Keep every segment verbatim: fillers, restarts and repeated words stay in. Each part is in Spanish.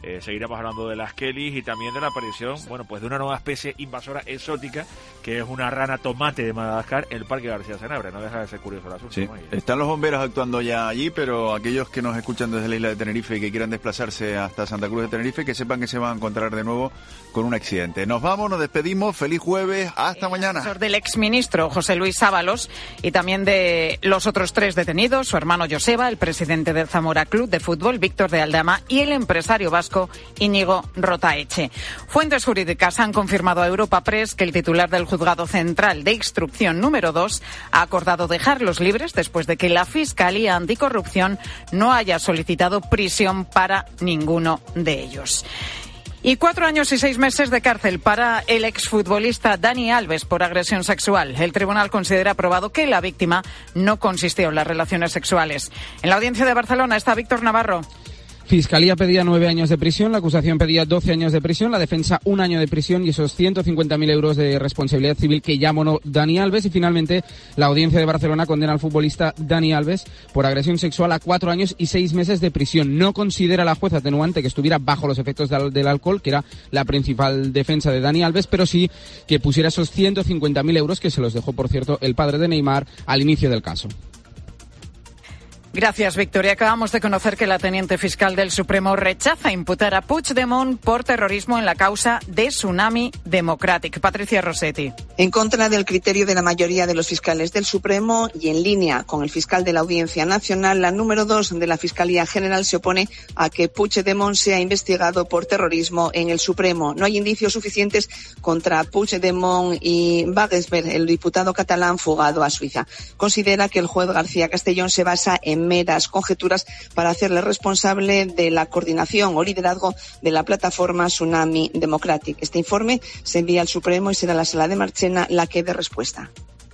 Eh, seguiremos hablando de las Kellys y también de la aparición, bueno, pues de una nueva especie invasora exótica, que es una rana tomate de Madagascar, el Parque García Senabre. No deja de ser curioso el asunto. Sí. ¿no? Están los bomberos actuando ya allí, pero aquellos que nos escuchan desde la isla de Tenerife y que quieran desplazarse hasta Santa Cruz de Tenerife, que sepan que se van a encontrar de nuevo con un accidente. Nos vamos, nos despedimos, feliz jueves, hasta el mañana. El del exministro José Luis Ábalos y también de los otros tres detenidos, su hermano Joseba, el presidente del Zamora Club de Fútbol, Víctor de Aldama, y el empresario vasco Íñigo Rotaeche. Fuentes jurídicas han confirmado a Europa Press que el titular del Juzgado Central de Instrucción número dos ha acordado dejarlos libres después de que la Fiscalía Anticorrupción no haya solicitado prisión para ninguno de ellos. Y cuatro años y seis meses de cárcel para el exfutbolista Dani Alves por agresión sexual. El tribunal considera probado que la víctima no consistió en las relaciones sexuales. En la audiencia de Barcelona está Víctor Navarro. Fiscalía pedía nueve años de prisión, la acusación pedía doce años de prisión, la defensa un año de prisión y esos ciento cincuenta mil euros de responsabilidad civil que ya abonó Dani Alves. Y finalmente la audiencia de Barcelona condena al futbolista Dani Alves por agresión sexual a cuatro años y seis meses de prisión. No considera la jueza atenuante que estuviera bajo los efectos del, del alcohol, que era la principal defensa de Dani Alves, pero sí que pusiera esos ciento cincuenta mil euros, que se los dejó, por cierto, el padre de Neymar al inicio del caso. Gracias, Victoria. Acabamos de conocer que la teniente fiscal del Supremo rechaza imputar a Puigdemont por terrorismo en la causa de Tsunami Democratic. Patricia Rossetti. En contra del criterio de la mayoría de los fiscales del Supremo y en línea con el fiscal de la Audiencia Nacional, la número dos de la Fiscalía General se opone a que Puigdemont sea investigado por terrorismo en el Supremo. No hay indicios suficientes contra Puigdemont y Wagensberg, el diputado catalán fugado a Suiza. Considera que el juez García Castellón se basa en meras conjeturas para hacerle responsable de la coordinación o liderazgo de la plataforma Tsunami Democratic. Este informe se envía al Supremo y será la Sala de Marchena la que dé respuesta.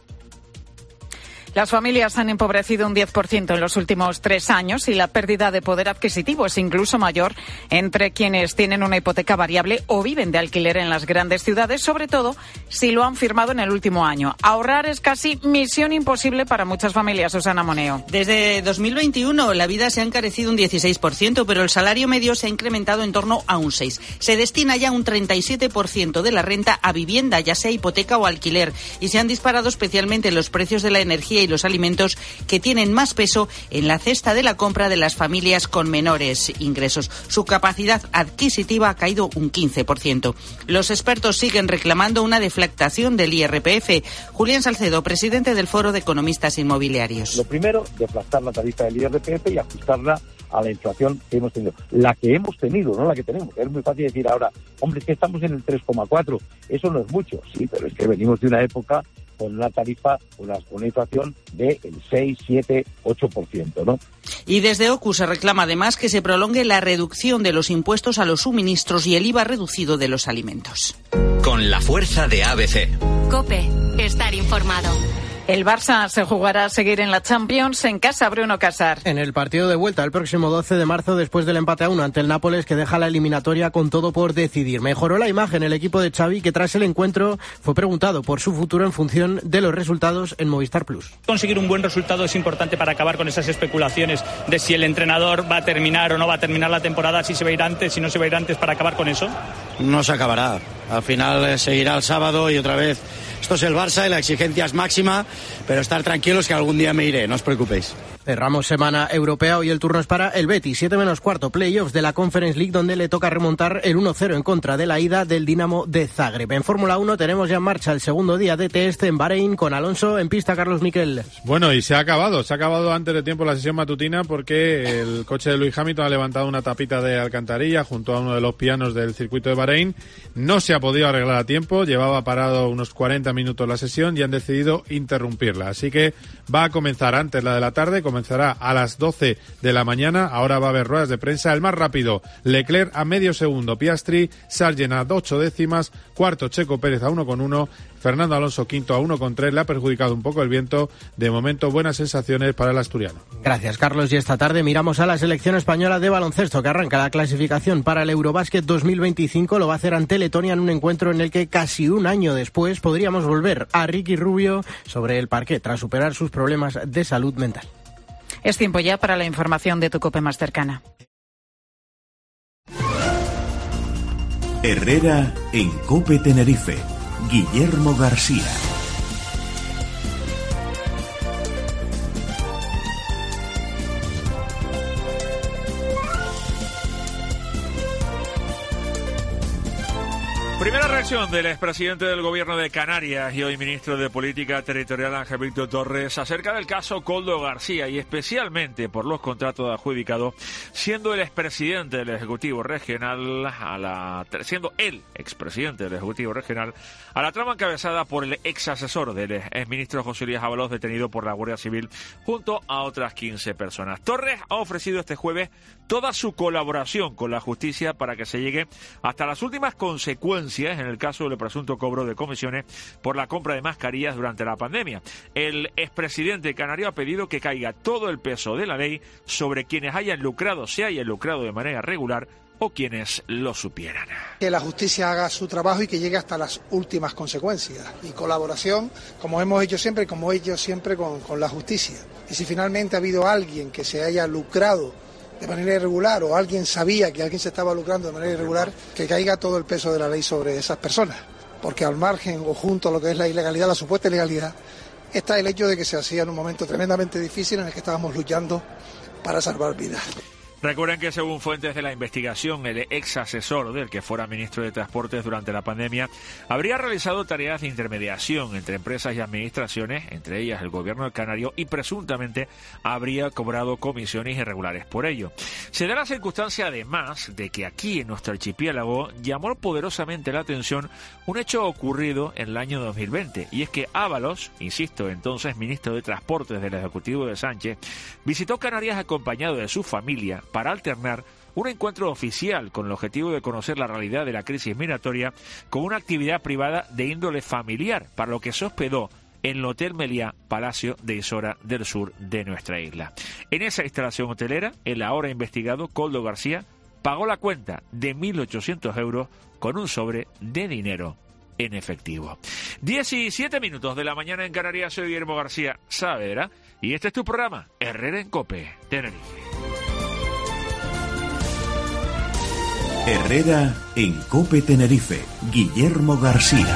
Las familias han empobrecido un diez por ciento en los últimos tres años y la pérdida de poder adquisitivo es incluso mayor entre quienes tienen una hipoteca variable o viven de alquiler en las grandes ciudades, sobre todo si lo han firmado en el último año. Ahorrar es casi misión imposible para muchas familias. Susana Moneo. Desde dos mil veintiuno la vida se ha encarecido un dieciséis por ciento, pero el salario medio se ha incrementado en torno a un seis por ciento. Se destina ya un treinta y siete por ciento de la renta a vivienda, ya sea hipoteca o alquiler, y se han disparado especialmente los precios de la energía y los alimentos, que tienen más peso en la cesta de la compra de las familias con menores ingresos. Su capacidad adquisitiva ha caído un quince por ciento. Los expertos siguen reclamando una deflactación del I R P F. Julián Salcedo, presidente del Foro de Economistas Inmobiliarios. Lo primero, deflactar la tarifa del I R P F y ajustarla a la inflación que hemos tenido. La que hemos tenido, no la que tenemos. Es muy fácil decir ahora, hombre, es que estamos en el tres coma cuatro. Eso no es mucho, sí, pero es que venimos de una época con una tarifa, una, una inflación del seis, siete, ocho por ciento, ¿no? Y desde O C U se reclama además que se prolongue la reducción de los impuestos a los suministros y el I V A reducido de los alimentos. Con la fuerza de A B C. COPE, estar informado. El Barça se jugará a seguir en la Champions en casa, Bruno Casar. En el partido de vuelta el próximo doce de marzo, después del empate a uno ante el Nápoles, que deja la eliminatoria con todo por decidir. Mejoró la imagen el equipo de Xavi, que tras el encuentro fue preguntado por su futuro en función de los resultados en Movistar Plus. Conseguir un buen resultado es importante para acabar con esas especulaciones de si el entrenador va a terminar o no va a terminar la temporada, si se va a ir antes, si no se va a ir antes, para acabar con eso. No se acabará. Al final seguirá el sábado y otra vez. Esto es el Barça y la exigencia es máxima, pero estar tranquilos que algún día me iré, no os preocupéis. Cerramos semana europea, hoy el turno es para el Betis, siete menos cuarto, playoffs de la Conference League, donde le toca remontar el uno cero en contra de la ida del Dinamo de Zagreb. En Fórmula uno tenemos ya en marcha el segundo día de test en Bahrein con Alonso en pista, Carlos Miquel. Bueno, y se ha acabado, se ha acabado antes de tiempo la sesión matutina porque el coche de Lewis Hamilton ha levantado una tapita de alcantarilla junto a uno de los pianos del circuito de Bahrein. No se ha podido arreglar a tiempo, llevaba parado unos cuarenta minutos la sesión y han decidido interrumpirla. Así que va a comenzar antes la de la tarde, comenzará a las doce de la mañana. Ahora va a haber ruedas de prensa. El más rápido, Leclerc a medio segundo, Piastri, Sargent a ocho décimas, cuarto Checo Pérez a uno con uno, Fernando Alonso quinto a uno con tres. Le ha perjudicado un poco el viento. De momento, buenas sensaciones para el asturiano. Gracias, Carlos. Y esta tarde miramos a la selección española de baloncesto, que arranca la clasificación para el Eurobásquet dos mil veinticinco. Lo va a hacer ante Letonia en un encuentro en el que casi un año después podríamos volver a Ricky Rubio sobre el parquet tras superar sus problemas de salud mental. Es tiempo ya para la información de tu COPE más cercana. Herrera en COPE Tenerife. Guillermo García. Primera reacción del expresidente del Gobierno de Canarias y hoy ministro de Política Territorial Ángel Víctor Torres acerca del caso Koldo García y especialmente por los contratos adjudicados, siendo el expresidente del Ejecutivo Regional a la siendo el expresidente del Ejecutivo Regional a la trama encabezada por el ex asesor del exministro José Luis Ábalos, detenido por la Guardia Civil junto a otras quince personas. Torres ha ofrecido este jueves toda su colaboración con la justicia para que se llegue hasta las últimas consecuencias en el caso del presunto cobro de comisiones por la compra de mascarillas durante la pandemia. El expresidente canario ha pedido que caiga todo el peso de la ley sobre quienes hayan lucrado, se hayan lucrado de manera regular o quienes lo supieran. Que la justicia haga su trabajo y que llegue hasta las últimas consecuencias. Y colaboración, como hemos hecho siempre, como he hecho siempre con, con la justicia. Y si finalmente ha habido alguien que se haya lucrado de manera irregular o alguien sabía que alguien se estaba lucrando de manera irregular, que caiga todo el peso de la ley sobre esas personas. Porque al margen o junto a lo que es la ilegalidad, la supuesta ilegalidad, está el hecho de que se hacía en un momento tremendamente difícil en el que estábamos luchando para salvar vidas. Recuerden que según fuentes de la investigación, el ex asesor del que fuera ministro de Transportes durante la pandemia habría realizado tareas de intermediación entre empresas y administraciones, entre ellas el gobierno del Canario, y presuntamente habría cobrado comisiones irregulares por ello. Se da la circunstancia además de que aquí en nuestro archipiélago llamó poderosamente la atención un hecho ocurrido en el año dos mil veinte, y es que Ábalos, insisto, entonces ministro de Transportes del Ejecutivo de Sánchez, visitó Canarias acompañado de su familia para alternar un encuentro oficial con el objetivo de conocer la realidad de la crisis migratoria con una actividad privada de índole familiar, para lo que se hospedó en el Hotel Meliá, Palacio de Isora del sur de nuestra isla. En esa instalación hotelera, el ahora investigado Koldo García pagó la cuenta de mil ochocientos euros con un sobre de dinero en efectivo. diecisiete minutos de la mañana en Canarias. Soy Guillermo García Saavedra y este es tu programa Herrera en COPE Tenerife. Herrera en COPE Tenerife. Guillermo García.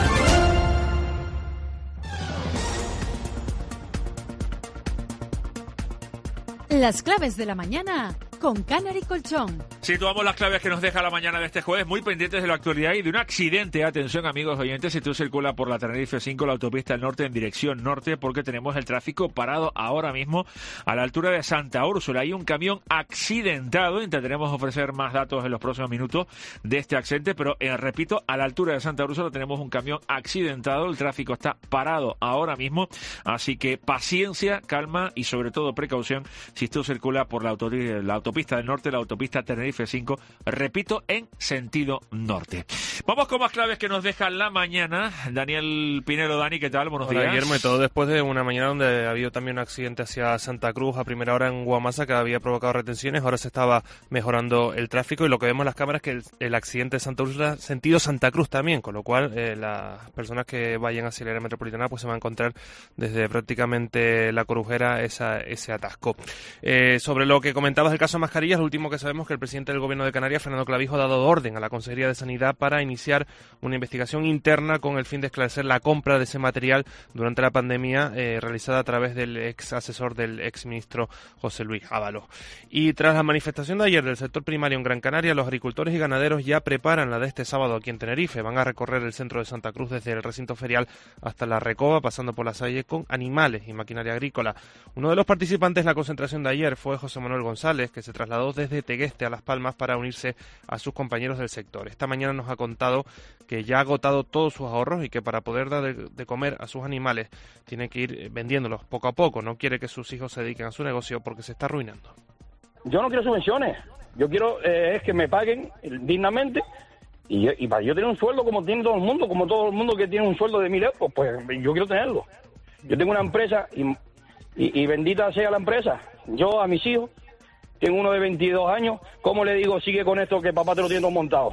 Las claves de la mañana con Canary Colchón. Situamos las claves que nos deja la mañana de este jueves, muy pendientes de la actualidad y de un accidente. Atención, amigos oyentes, si tú circulas por la Tenerife cinco, la autopista del norte en dirección norte, porque tenemos el tráfico parado ahora mismo a la altura de Santa Úrsula. Hay un camión accidentado, intentaremos ofrecer más datos en los próximos minutos de este accidente, pero eh, repito, a la altura de Santa Úrsula tenemos un camión accidentado, el tráfico está parado ahora mismo, así que paciencia, calma y sobre todo precaución si tú circulas por la autopista, la autopista del norte, la autopista Tenerife cinco, repito, en sentido norte. Vamos con más claves que nos deja la mañana. Daniel Pinero, Dani, ¿qué tal? Buenos Hola, días. Guillermo, y todo después de una mañana donde ha habido también un accidente hacia Santa Cruz a primera hora en Guamasa que había provocado retenciones. Ahora se estaba mejorando el tráfico y lo que vemos en las cámaras es que el, el accidente de Santa Úrsula sentido Santa Cruz también, con lo cual eh, las personas que vayan hacia el área metropolitana pues se van a encontrar desde prácticamente La Corujera esa, ese atasco. Eh, sobre lo que comentabas del caso de mascarillas, lo último que sabemos es que el presidente del Gobierno de Canarias, Fernando Clavijo, ha dado orden a la Consejería de Sanidad para iniciar una investigación interna con el fin de esclarecer la compra de ese material durante la pandemia eh, realizada a través del ex asesor del ex ministro José Luis Ábalos. Y tras la manifestación de ayer del sector primario en Gran Canaria, los agricultores y ganaderos ya preparan la de este sábado aquí en Tenerife. Van a recorrer el centro de Santa Cruz desde el recinto ferial hasta la Recoba, pasando por la Salle con animales y maquinaria agrícola. Uno de los participantes en la concentración de ayer fue José Manuel González, que se trasladó desde Tegueste a Las Palmas para unirse a sus compañeros del sector. Esta mañana nos ha contado que ya ha agotado todos sus ahorros y que para poder dar de, de comer a sus animales tiene que ir vendiéndolos poco a poco. No quiere que sus hijos se dediquen a su negocio porque se está arruinando. Yo no quiero subvenciones, yo quiero eh, es que me paguen dignamente y, yo, y para yo tener un sueldo como tiene todo el mundo, como todo el mundo que tiene un sueldo de mil euros, pues yo quiero tenerlo. Yo tengo una empresa y, y, y bendita sea la empresa. Yo a mis hijos, tengo uno de veintidós años, ¿cómo le digo sigue con esto que papá te lo tiene todo montado?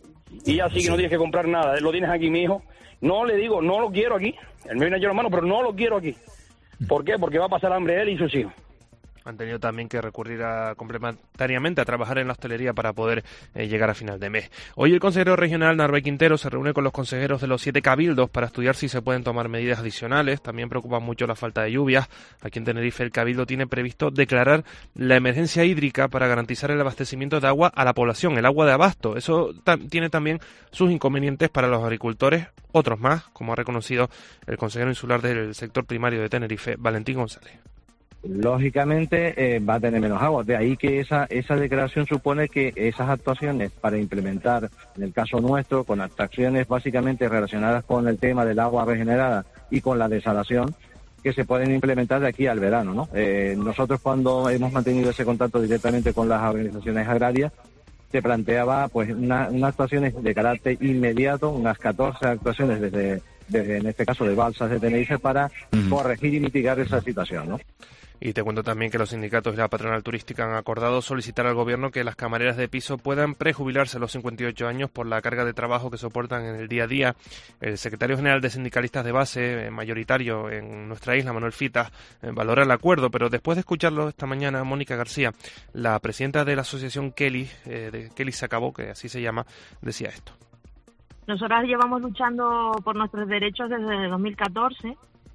Y ya sí que no tienes que comprar nada, lo tienes aquí mi hijo. No le digo, no lo quiero aquí, él me viene a echar la mano, pero no lo quiero aquí. ¿Por qué? Porque va a pasar hambre él y sus hijos. han tenido también que recurrir a, complementariamente a trabajar en la hostelería para poder eh, llegar a final de mes. Hoy el consejero regional Narváez Quintero se reúne con los consejeros de los siete cabildos para estudiar si se pueden tomar medidas adicionales. También preocupa mucho la falta de lluvias. Aquí en Tenerife el cabildo tiene previsto declarar la emergencia hídrica para garantizar el abastecimiento de agua a la población, el agua de abasto. Eso ta- tiene también sus inconvenientes para los agricultores, otros más, como ha reconocido el consejero insular del sector primario de Tenerife, Valentín González. Lógicamente eh, va a tener menos agua, de ahí que esa esa declaración supone que esas actuaciones para implementar, en el caso nuestro, con actuaciones básicamente relacionadas con el tema del agua regenerada y con la desalación, que se pueden implementar de aquí al verano, ¿no? Eh, nosotros cuando hemos mantenido ese contacto directamente con las organizaciones agrarias, se planteaba pues una, unas actuaciones de carácter inmediato, unas catorce actuaciones desde, desde en este caso de Balsas de Tenerife para uh-huh. corregir y mitigar esa situación, ¿no? Y te cuento también que los sindicatos de la patronal turística han acordado solicitar al gobierno que las camareras de piso puedan prejubilarse a los cincuenta y ocho años por la carga de trabajo que soportan en el día a día. El secretario general de sindicalistas de base, mayoritario en nuestra isla, Manuel Fitas, valora el acuerdo, pero después de escucharlo esta mañana, Mónica García, la presidenta de la asociación Kelly, eh, de Kelly se acabó, que así se llama, decía esto. Nosotras llevamos luchando por nuestros derechos desde dos mil catorce.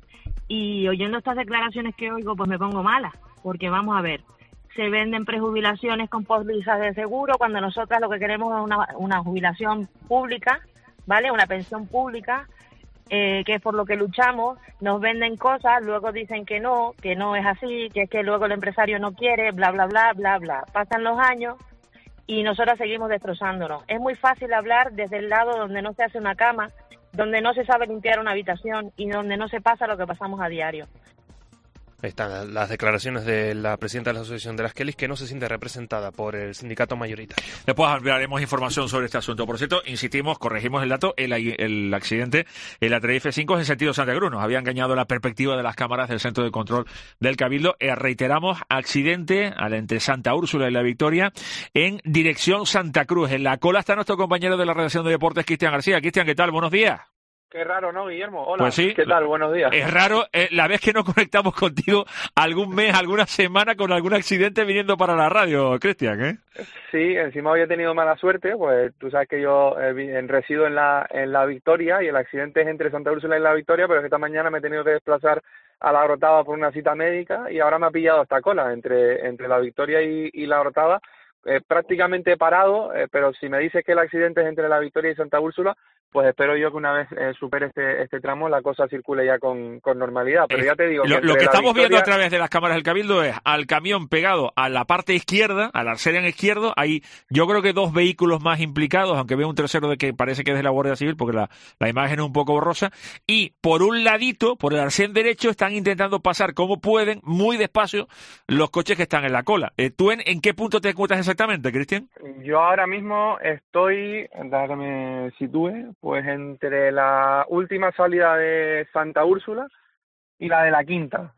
Y oyendo estas declaraciones que oigo, pues me pongo mala, porque vamos a ver, se venden prejubilaciones con pólizas de seguro cuando nosotras lo que queremos es una, una jubilación pública, ¿vale? Una pensión pública, eh, que es por lo que luchamos. Nos venden cosas, luego dicen que no, que no es así, que es que luego el empresario no quiere, bla, bla, bla, bla, bla. Pasan los años y nosotras seguimos destrozándonos. Es muy fácil hablar desde el lado donde no se hace una cama, donde no se sabe limpiar una habitación y donde no se pasa lo que pasamos a diario. Ahí están las declaraciones de la presidenta de la Asociación de las Kellys, que no se siente representada por el sindicato mayoritario. Después ampliaremos información sobre este asunto. Por cierto, insistimos, corregimos el dato, el, el accidente en la Tenerife cinco es en sentido Santa Cruz. Nos había engañado la perspectiva de las cámaras del Centro de Control del Cabildo. Eh, reiteramos, accidente al entre Santa Úrsula y La Victoria en dirección Santa Cruz. En la cola está nuestro compañero de la redacción de deportes, Cristian García. Cristian, ¿qué tal? Buenos días. Qué raro, ¿no, Guillermo? Hola, pues sí, ¿qué tal? Buenos días. Es raro, eh, la vez que no conectamos contigo algún mes, alguna semana con algún accidente viniendo para la radio, Cristian, ¿eh? Sí, encima había tenido mala suerte, pues tú sabes que yo eh, resido en la en la Victoria y el accidente es entre Santa Úrsula y La Victoria, pero esta mañana me he tenido que desplazar a La Orotava por una cita médica y ahora me ha pillado esta cola entre, entre La Victoria y, y La Orotava. Eh, prácticamente parado, eh, pero si me dices que el accidente es entre La Victoria y Santa Úrsula, pues espero yo que una vez eh, supere este este tramo la cosa circule ya con, con normalidad. Pero eh, ya te digo... Lo que, lo que estamos Victoria... viendo a través de las cámaras del Cabildo es al camión pegado a la parte izquierda, al arcén izquierdo, hay yo creo que dos vehículos más implicados, aunque veo un tercero de que parece que es de la Guardia Civil, porque la, la imagen es un poco borrosa, y por un ladito, por el arcén derecho, están intentando pasar como pueden, muy despacio, los coches que están en la cola. Eh, ¿Tú en, en qué punto te encuentras exactamente, Cristian? Yo ahora mismo estoy, déjame que me sitúe, pues entre la última salida de Santa Úrsula y la de la quinta.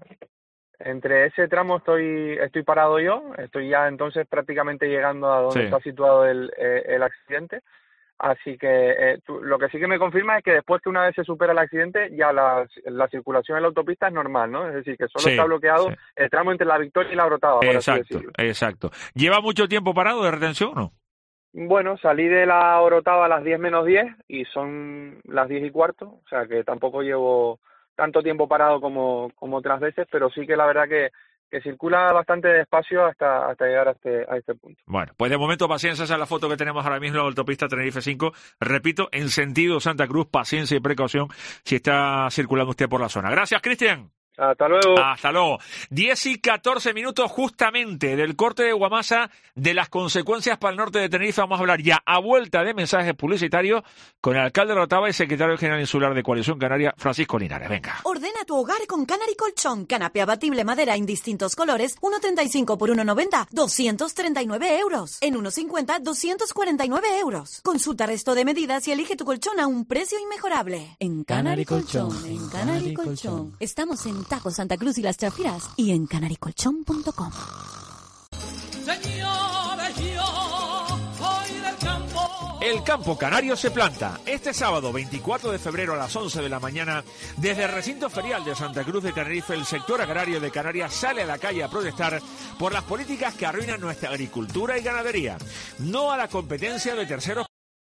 Entre ese tramo estoy estoy parado yo, estoy ya entonces prácticamente llegando a donde sí. está situado el, eh, el accidente. Así que eh, tú, lo que sí que me confirma es que después que una vez se supera el accidente, ya la, la circulación en la autopista es normal, ¿no? Es decir, que solo sí, está bloqueado sí. el tramo entre La Victoria y La Orotava. Exacto, exacto. ¿Lleva mucho tiempo parado de retención o no? Bueno, salí de La Orotava a las diez menos diez y son las diez y cuarto, o sea que tampoco llevo tanto tiempo parado como, como otras veces, pero sí que la verdad que que circula bastante despacio hasta hasta llegar a este a este punto. Bueno, pues de momento paciencia, esa es la foto que tenemos ahora mismo en la autopista Tenerife cinco, repito, en sentido Santa Cruz, paciencia y precaución si está circulando usted por la zona. Gracias, Cristian. Hasta luego. Hasta luego. diez y catorce minutos justamente del corte de Guamasa, de las consecuencias para el norte de Tenerife. Vamos a hablar ya a vuelta de mensajes publicitarios con el alcalde de Orotava y secretario general insular de Coalición Canaria, Francisco Linares. Venga. Ordena tu hogar con Canary Colchón. Canapé abatible madera en distintos colores. uno treinta y cinco por uno noventa. doscientos treinta y nueve euros. En uno cincuenta, doscientos cuarenta y nueve euros. Consulta resto de medidas y elige tu colchón a un precio inmejorable. En Canary Colchón. En Canary Colchón. Estamos en Taco Santa Cruz y Las Chafiras y en canary colchón punto com. El campo canario se planta. Este sábado veinticuatro de febrero a las once de la mañana, desde el recinto ferial de Santa Cruz de Tenerife, el sector agrario de Canarias sale a la calle a protestar por las políticas que arruinan nuestra agricultura y ganadería. No a la competencia de terceros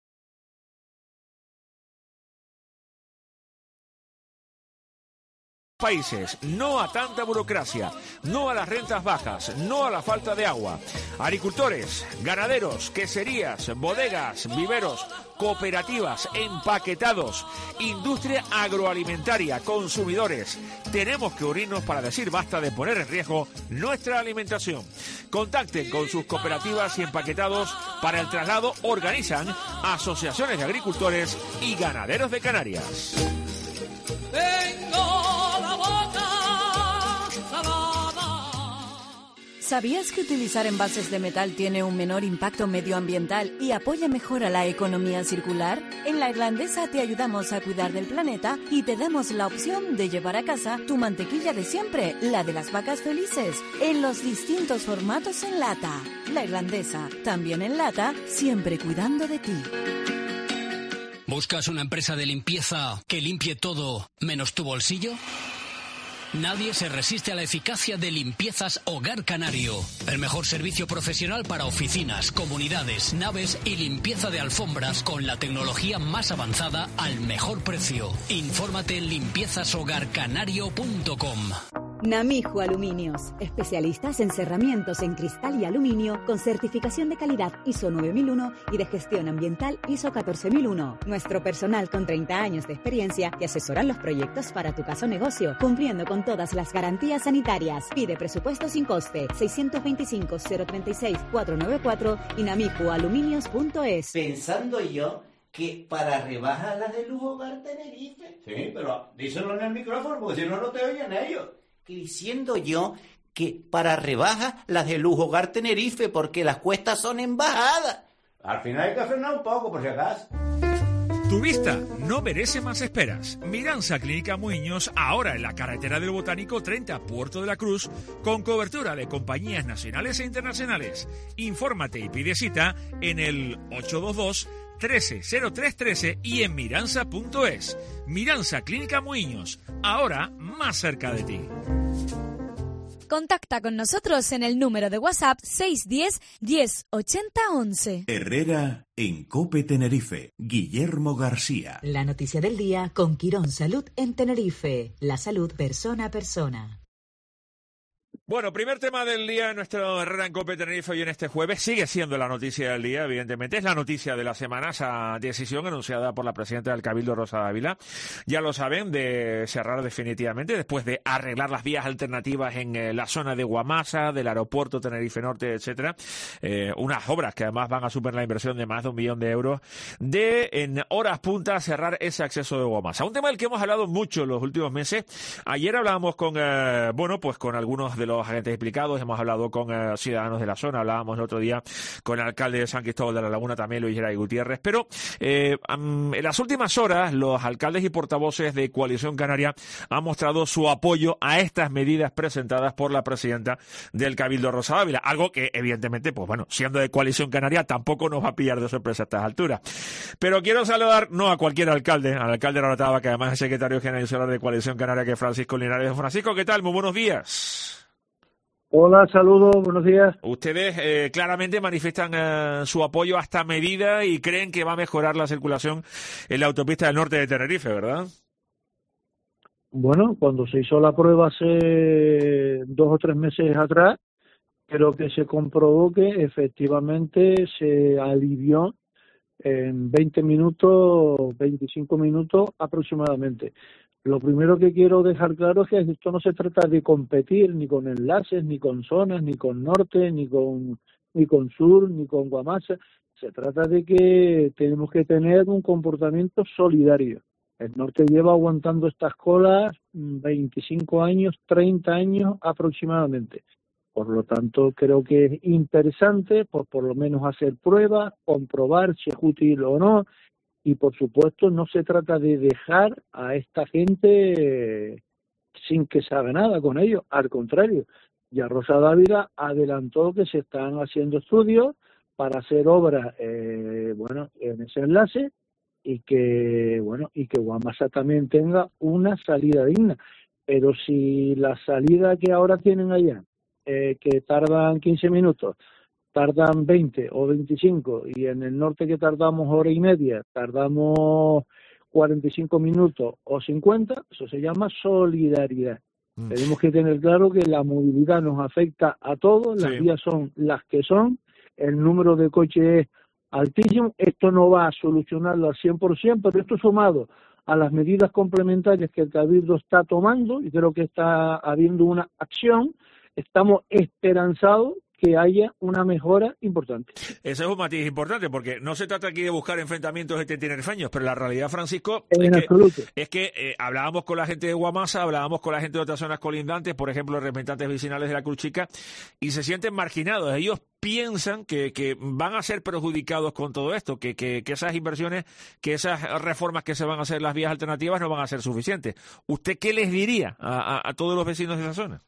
países, no a tanta burocracia, no a las rentas bajas, no a la falta de agua. Agricultores, ganaderos, queserías, bodegas, viveros, cooperativas, empaquetados, industria agroalimentaria, consumidores. Tenemos que unirnos para decir basta de poner en riesgo nuestra alimentación. Contacten con sus cooperativas y empaquetados para el traslado. Organizan asociaciones de agricultores y ganaderos de Canarias. ¿Sabías que utilizar envases de metal tiene un menor impacto medioambiental y apoya mejor a la economía circular? En La Irlandesa te ayudamos a cuidar del planeta y te damos la opción de llevar a casa tu mantequilla de siempre, la de las vacas felices, en los distintos formatos en lata. La Irlandesa, también en lata, siempre cuidando de ti. ¿Buscas una empresa de limpieza que limpie todo menos tu bolsillo? Nadie se resiste a la eficacia de Limpiezas Hogar Canario. El mejor servicio profesional para oficinas, comunidades, naves y limpieza de alfombras con la tecnología más avanzada al mejor precio. Infórmate en limpiezas hogar canario punto com. Namijo Aluminios, especialistas en cerramientos en cristal y aluminio con certificación de calidad I S O nueve mil uno y de gestión ambiental I S O catorce mil uno. Nuestro personal con treinta años de experiencia te asesoran los proyectos para tu caso negocio, cumpliendo con todas las garantías sanitarias. Pide presupuesto sin coste, seiscientos veinticinco, cero treinta y seis, cuatrocientos noventa y cuatro y namijo aluminios punto es. Pensando yo que para rebajar las de Lujo Hogar Tenerife. Sí, pero díselo en el micrófono porque si no, no te oyen ellos. Que diciendo yo que para rebajas las de Lujo Hogar Tenerife porque las cuestas son en bajada. Al final hay que frenar un poco por si acaso. Tu vista no merece más esperas. Miranza Clínica Muñoz, ahora en la carretera del Botánico treinta, Puerto de la Cruz, con cobertura de compañías nacionales e internacionales. Infórmate y pide cita en el ocho dos dos, trece, cero tres trece y en miranza punto es. Miranza Clínica Muñoz, ahora más cerca de ti. Contacta con nosotros en el número de WhatsApp seis uno cero, diez, ochenta, once. Herrera en COPE Tenerife. Guillermo García. La noticia del día con Quirón Salud en Tenerife. La salud persona a persona. Bueno, primer tema del día en nuestro Herrera en COPE Tenerife hoy en este jueves. Sigue siendo la noticia del día, evidentemente. Es la noticia de la semana, esa decisión anunciada por la presidenta del Cabildo, Rosa Dávila. Ya lo saben, de cerrar definitivamente, después de arreglar las vías alternativas en eh, la zona de Guamasa, del aeropuerto Tenerife Norte, etcétera. Eh, unas obras que además van a superar la inversión de más de un millón de euros, de en horas punta cerrar ese acceso de Guamasa. Un tema del que hemos hablado mucho en los últimos meses. Ayer hablábamos con, eh, bueno, pues con algunos de los los agentes implicados, hemos hablado con eh, ciudadanos de la zona, hablábamos el otro día con el alcalde de San Cristóbal de la Laguna, también Luis Geray Gutiérrez, pero eh, um, en las últimas horas los alcaldes y portavoces de Coalición Canaria han mostrado su apoyo a estas medidas presentadas por la presidenta del Cabildo, Rosa Dávila, algo que evidentemente, pues bueno, siendo de Coalición Canaria tampoco nos va a pillar de sorpresa a estas alturas. Pero quiero saludar no a cualquier alcalde, al alcalde de Rotava, que además es secretario general de Coalición Canaria, que es Francisco Linares. Francisco, ¿qué tal? Muy buenos días. Hola, saludos, buenos días. Ustedes eh, claramente manifiestan eh, su apoyo a esta medida y creen que va a mejorar la circulación en la autopista del norte de Tenerife, ¿verdad? Bueno, cuando se hizo la prueba hace dos o tres meses atrás, creo que se comprobó que efectivamente se alivió en veinte minutos, veinticinco minutos aproximadamente. Lo primero que quiero dejar claro es que esto no se trata de competir ni con enlaces, ni con zonas, ni con norte, ni con ni con sur, ni con Guamasa. Se trata de que tenemos que tener un comportamiento solidario. El norte lleva aguantando estas colas veinticinco años, treinta años aproximadamente. Por lo tanto, creo que es interesante, pues por lo menos hacer pruebas, comprobar si es útil o no. Y, por supuesto, no se trata de dejar a esta gente eh, sin que se haga nada con ellos. Al contrario, ya Rosa Dávila adelantó que se están haciendo estudios para hacer obras, eh, bueno, en ese enlace, y que, bueno, y que Guamasa también tenga una salida digna. Pero si la salida que ahora tienen allá, eh, que tardan quince minutos, tardan veinte o veinticinco, y en el norte que tardamos hora y media, tardamos cuarenta y cinco minutos o cincuenta, eso se llama solidaridad. Mm. Tenemos que tener claro que la movilidad nos afecta a todos, las sí. vías son las que son, el número de coches es altísimo, esto no va a solucionarlo al cien por ciento, pero esto sumado a las medidas complementarias que el Cabildo está tomando, y creo que está habiendo una acción, estamos esperanzados que haya una mejora importante. Ese es un matiz importante, porque no se trata aquí de buscar enfrentamientos entre tinerfeños, pero la realidad, Francisco, en es absoluto. que, es que eh, hablábamos con la gente de Guamasa, hablábamos con la gente de otras zonas colindantes, por ejemplo, los representantes vecinales de la Cruz Chica, y se sienten marginados. Ellos piensan que, que van a ser perjudicados con todo esto, que, que, que esas inversiones, que esas reformas que se van a hacer en las vías alternativas no van a ser suficientes. ¿Usted qué les diría a, a, a todos los vecinos de esa zona?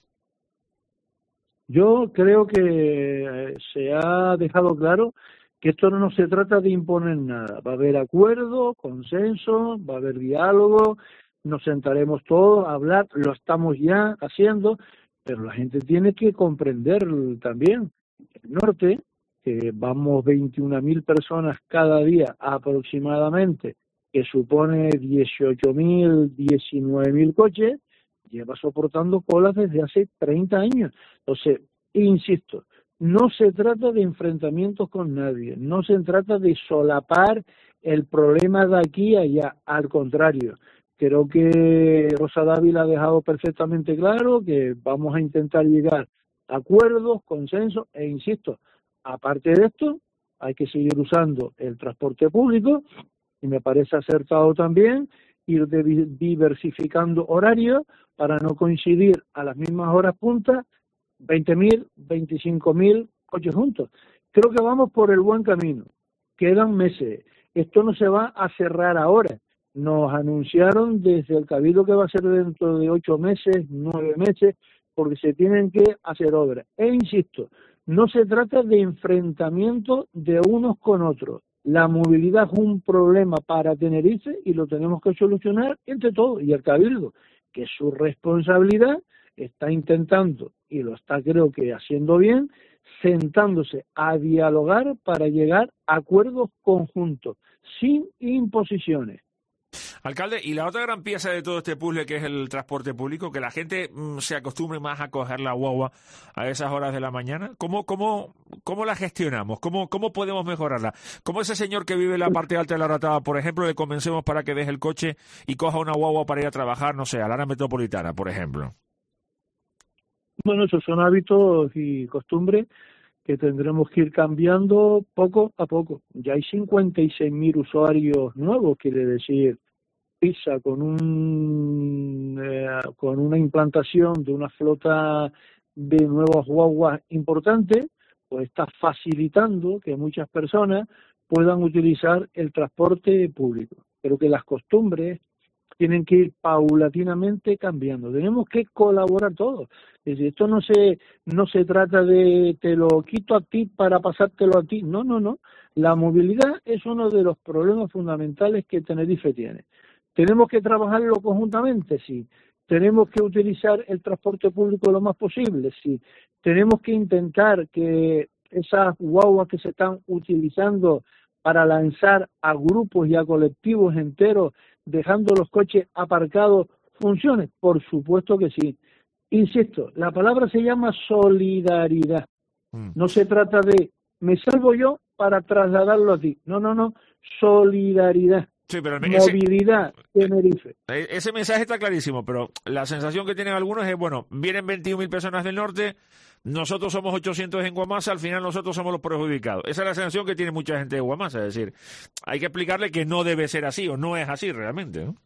Yo creo que se ha dejado claro que esto no se trata de imponer nada. Va a haber acuerdo, consenso, va a haber diálogo, nos sentaremos todos a hablar, lo estamos ya haciendo, pero la gente tiene que comprender también. El norte, que vamos veintiuna mil personas cada día aproximadamente, que supone dieciocho mil, diecinueve mil coches, lleva soportando colas desde hace treinta años. Entonces, insisto, no se trata de enfrentamientos con nadie, no se trata de solapar el problema de aquí a allá, al contrario. Creo que Rosa Dávila ha dejado perfectamente claro que vamos a intentar llegar a acuerdos, consensos, e insisto, aparte de esto, hay que seguir usando el transporte público, y me parece acertado también ir diversificando horarios para no coincidir a las mismas horas puntas veinte mil, veinticinco mil coches juntos. Creo que vamos por el buen camino. Quedan meses. Esto no se va a cerrar ahora. Nos anunciaron desde el Cabildo que va a ser dentro de ocho meses, nueve meses, porque se tienen que hacer obras. E insisto, no se trata de enfrentamiento de unos con otros. La movilidad es un problema para Tenerife y lo tenemos que solucionar entre todos. Y el Cabildo, que es su responsabilidad, está intentando, y lo está creo que haciendo bien, sentándose a dialogar para llegar a acuerdos conjuntos, sin imposiciones. Alcalde, y la otra gran pieza de todo este puzzle, que es el transporte público, que la gente mmm, se acostumbre más a coger la guagua a esas horas de la mañana, ¿cómo, cómo, cómo la gestionamos? ¿Cómo, ¿Cómo podemos mejorarla? ¿Cómo ese señor que vive en la parte alta de la Ratada, por ejemplo, le convencemos para que deje el coche y coja una guagua para ir a trabajar, no sé, a la área metropolitana, por ejemplo? Bueno, esos son hábitos y costumbres que tendremos que ir cambiando poco a poco. Ya hay cincuenta y seis mil usuarios nuevos, quiere decir, Pisa con un eh, con una implantación de una flota de nuevas guaguas importante, pues está facilitando que muchas personas puedan utilizar el transporte público. Pero que las costumbres tienen que ir paulatinamente cambiando. Tenemos que colaborar todos. Es decir, esto no se no se trata de te lo quito a ti para pasártelo a ti. No, no, no. La movilidad es uno de los problemas fundamentales que Tenerife tiene. ¿Tenemos que trabajarlo conjuntamente? Sí. ¿Tenemos que utilizar el transporte público lo más posible? Sí. ¿Tenemos que intentar que esas guaguas que se están utilizando para lanzar a grupos y a colectivos enteros, dejando los coches aparcados, funcionen? Por supuesto que sí. Insisto, la palabra se llama solidaridad. Mm. No se trata de me salvo yo para trasladarlo a ti. No, no, no. Solidaridad. Sí, pero el, movilidad, ese, Tenerife. Ese mensaje está clarísimo, pero la sensación que tienen algunos es, bueno, vienen veintiún mil personas del norte, nosotros somos ochocientos en Guamasa, al final nosotros somos los perjudicados. Esa es la sensación que tiene mucha gente de Guamasa, es decir, hay que explicarle que no debe ser así o no es así realmente, ¿no?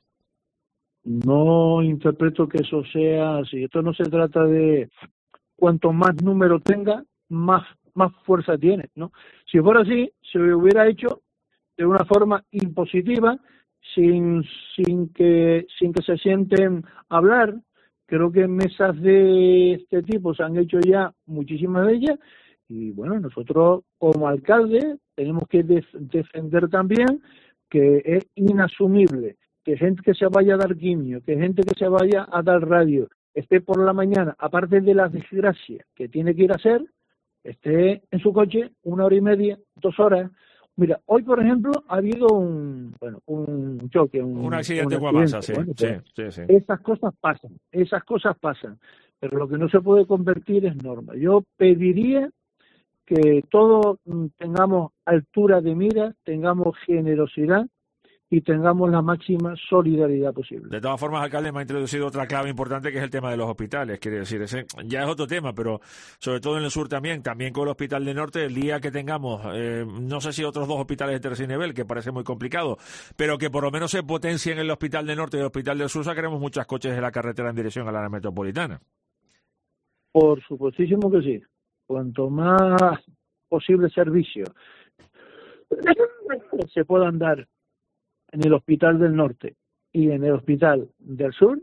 No interpreto que eso sea así. Esto no se trata de cuanto más número tenga, más, más fuerza tiene, ¿no? Si fuera así, se hubiera hecho de una forma impositiva, sin sin que sin que se sienten a hablar. Creo que mesas de este tipo se han hecho ya muchísimas de ellas, Y bueno, nosotros como alcalde tenemos que def defender también que es inasumible que gente que se vaya a dar quimio, que gente que se vaya a dar radio, esté por la mañana, aparte de las desgracias que tiene que ir a hacer, esté en su coche una hora y media, dos horas. Mira, hoy por ejemplo ha habido un bueno un choque, un, un accidente en Guamasa, sí, bueno, sí, pues, sí, sí. Esas cosas pasan, esas cosas pasan, pero lo que no se puede convertir es norma. Yo pediría que todos tengamos altura de mira, tengamos generosidad y tengamos la máxima solidaridad posible. De todas formas, alcalde, me ha introducido otra clave importante que es el tema de los hospitales. Quiere decir, ese ya es otro tema, pero sobre todo en el sur también, también con el Hospital del Norte, el día que tengamos, eh, no sé si otros dos hospitales de tercer nivel, que parece muy complicado, pero que por lo menos se potencien el Hospital del Norte y el Hospital del Sur, sacaremos muchos coches de la carretera en dirección a la área metropolitana. Por supuestísimo que sí. Cuanto más posible servicio se puedan dar en el Hospital del Norte y en el Hospital del Sur,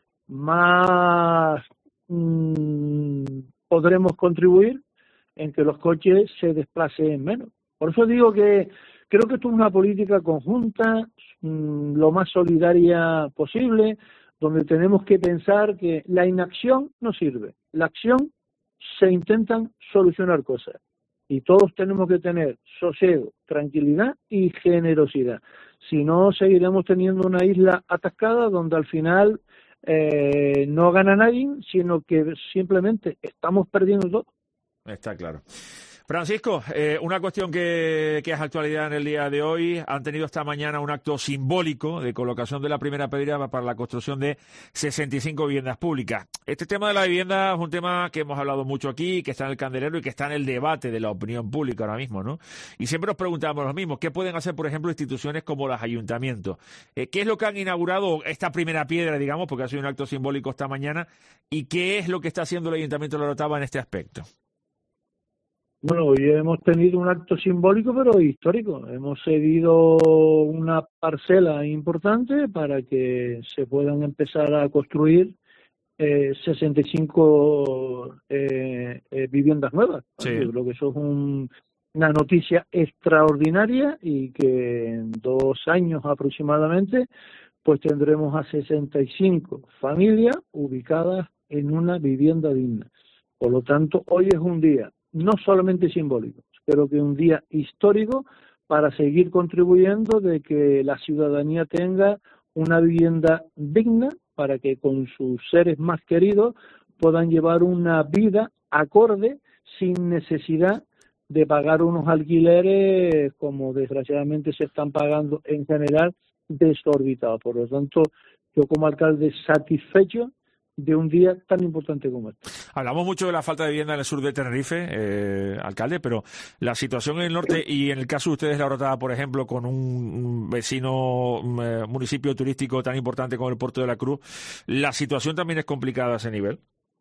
más mmm, podremos contribuir en que los coches se desplacen menos. Por eso digo que creo que esto es una política conjunta, mmm, lo más solidaria posible, donde tenemos que pensar que la inacción no sirve, la acción se intentan solucionar cosas. Y todos tenemos que tener sosiego, tranquilidad y generosidad. Si no, seguiremos teniendo una isla atascada donde al final eh, no gana nadie, sino que simplemente estamos perdiendo todo. Está claro. Francisco, eh, una cuestión que, que es actualidad en el día de hoy. Han tenido esta mañana un acto simbólico de colocación de la primera piedra para la construcción de sesenta y cinco viviendas públicas. Este tema de la vivienda es un tema que hemos hablado mucho aquí, que está en el candelero y que está en el debate de la opinión pública ahora mismo, ¿no? Y siempre nos preguntamos lo mismo. ¿Qué pueden hacer, por ejemplo, instituciones como los ayuntamientos? Eh, ¿Qué es lo que han inaugurado esta primera piedra, digamos, porque ha sido un acto simbólico esta mañana? ¿Y qué es lo que está haciendo el Ayuntamiento de La Orotava en este aspecto? Bueno, hoy hemos tenido un acto simbólico, pero histórico. Hemos cedido una parcela importante para que se puedan empezar a construir eh, sesenta y cinco eh, eh, viviendas nuevas. Sí. Yo creo que eso es un, una noticia extraordinaria y que en dos años aproximadamente pues tendremos a sesenta y cinco familias ubicadas en una vivienda digna. Por lo tanto, hoy es un día no solamente simbólico, creo que un día histórico para seguir contribuyendo de que la ciudadanía tenga una vivienda digna para que con sus seres más queridos puedan llevar una vida acorde sin necesidad de pagar unos alquileres como desgraciadamente se están pagando en general desorbitados. Por lo tanto, yo como alcalde satisfecho de un día tan importante como este. Hablamos mucho de la falta de vivienda en el sur de Tenerife, eh, alcalde, pero la situación en el norte y en el caso de ustedes, La Orotava, por ejemplo, con un vecino un, eh, municipio turístico tan importante como el Puerto de la Cruz, ¿la situación también es complicada a ese nivel?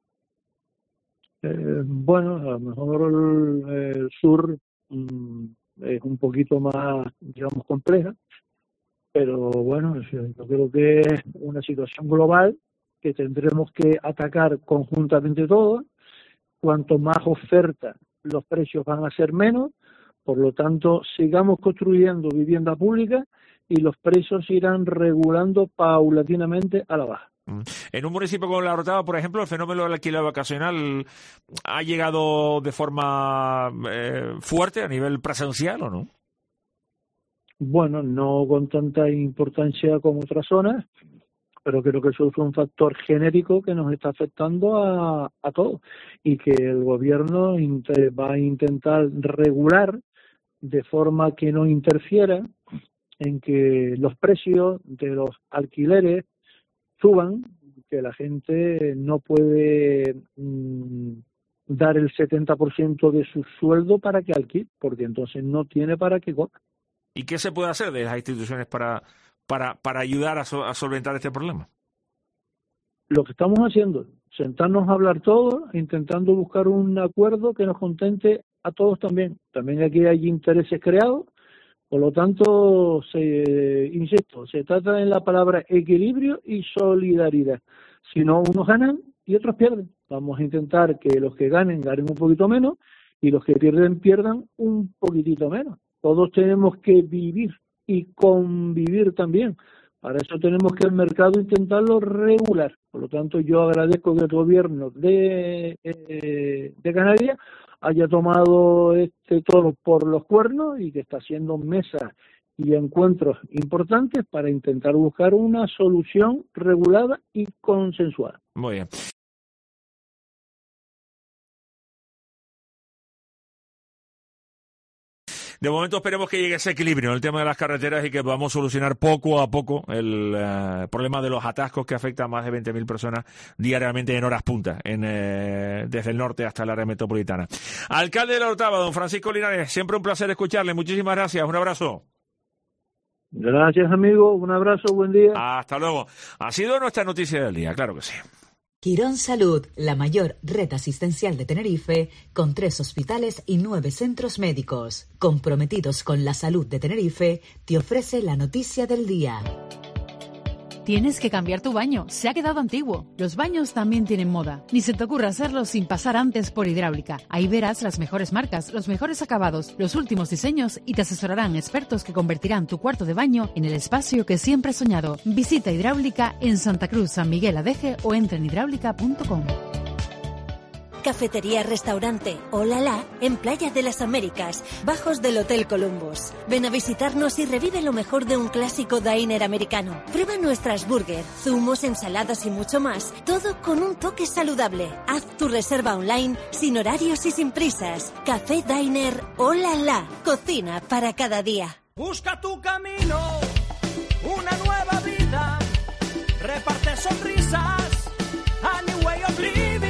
Eh, bueno, a lo mejor el, el sur mmm, es un poquito más, digamos, compleja, pero bueno, yo creo que es una situación global que tendremos que atacar conjuntamente todos. Cuanto más oferta, los precios van a ser menos, por lo tanto, sigamos construyendo vivienda pública y los precios se irán regulando paulatinamente a la baja. En un municipio como La Orotava, por ejemplo, el fenómeno del alquiler vacacional ha llegado de forma eh, fuerte a nivel presencial, ¿o no? Bueno, no con tanta importancia como otras zonas, pero creo que eso es un factor genérico que nos está afectando a, a todos y que el gobierno inter, va a intentar regular de forma que no interfiera en que los precios de los alquileres suban, que la gente no puede mmm, dar el setenta por ciento de su sueldo para que alquile, porque entonces no tiene para qué cobrar. ¿Y qué se puede hacer de las instituciones para para para ayudar a, so, a solventar este problema? Lo que estamos haciendo, sentarnos a hablar todos, intentando buscar un acuerdo que nos contente a todos también. También aquí hay intereses creados, por lo tanto, se, insisto, se trata en la palabra equilibrio y solidaridad. Si no, unos ganan y otros pierden. Vamos a intentar que los que ganen ganen un poquito menos y los que pierden, pierdan un poquitito menos. Todos tenemos que vivir y convivir también. Para eso tenemos que el mercado intentarlo regular. Por lo tanto, yo agradezco que el gobierno de, eh, de Canarias haya tomado este toro por los cuernos y que está haciendo mesas y encuentros importantes para intentar buscar una solución regulada y consensuada. Muy bien. De momento esperemos que llegue ese equilibrio en el tema de las carreteras y que podamos solucionar poco a poco el uh, problema de los atascos que afecta a más de veinte mil personas diariamente en horas punta, en, eh, desde el norte hasta el área metropolitana. Alcalde de La Orotava, don Francisco Linares, siempre un placer escucharle. Muchísimas gracias. Un abrazo. Gracias, amigo. Un abrazo. Buen día. Hasta luego. Ha sido nuestra noticia del día, claro que sí. Quirón Salud, la mayor red asistencial de Tenerife, con tres hospitales y nueve centros médicos. Comprometidos con la salud de Tenerife, te ofrece la noticia del día. Tienes que cambiar tu baño, se ha quedado antiguo. Los baños también tienen moda. Ni se te ocurra hacerlo sin pasar antes por Hidráulica. Ahí verás las mejores marcas, los mejores acabados, los últimos diseños y te asesorarán expertos que convertirán tu cuarto de baño en el espacio que siempre has soñado. Visita Hidráulica en Santa Cruz, San Miguel Adeje o entra en hidráulica punto com. Cafetería Restaurante Olala en Playa de las Américas, bajos del Hotel Columbus. Ven a visitarnos y revive lo mejor de un clásico diner americano. Prueba nuestras burger, zumos, ensaladas y mucho más, todo con un toque saludable. Haz tu reserva online sin horarios y sin prisas. Café Diner Olala, cocina para cada día. Busca tu camino, una nueva vida, reparte sonrisas, a new way of living.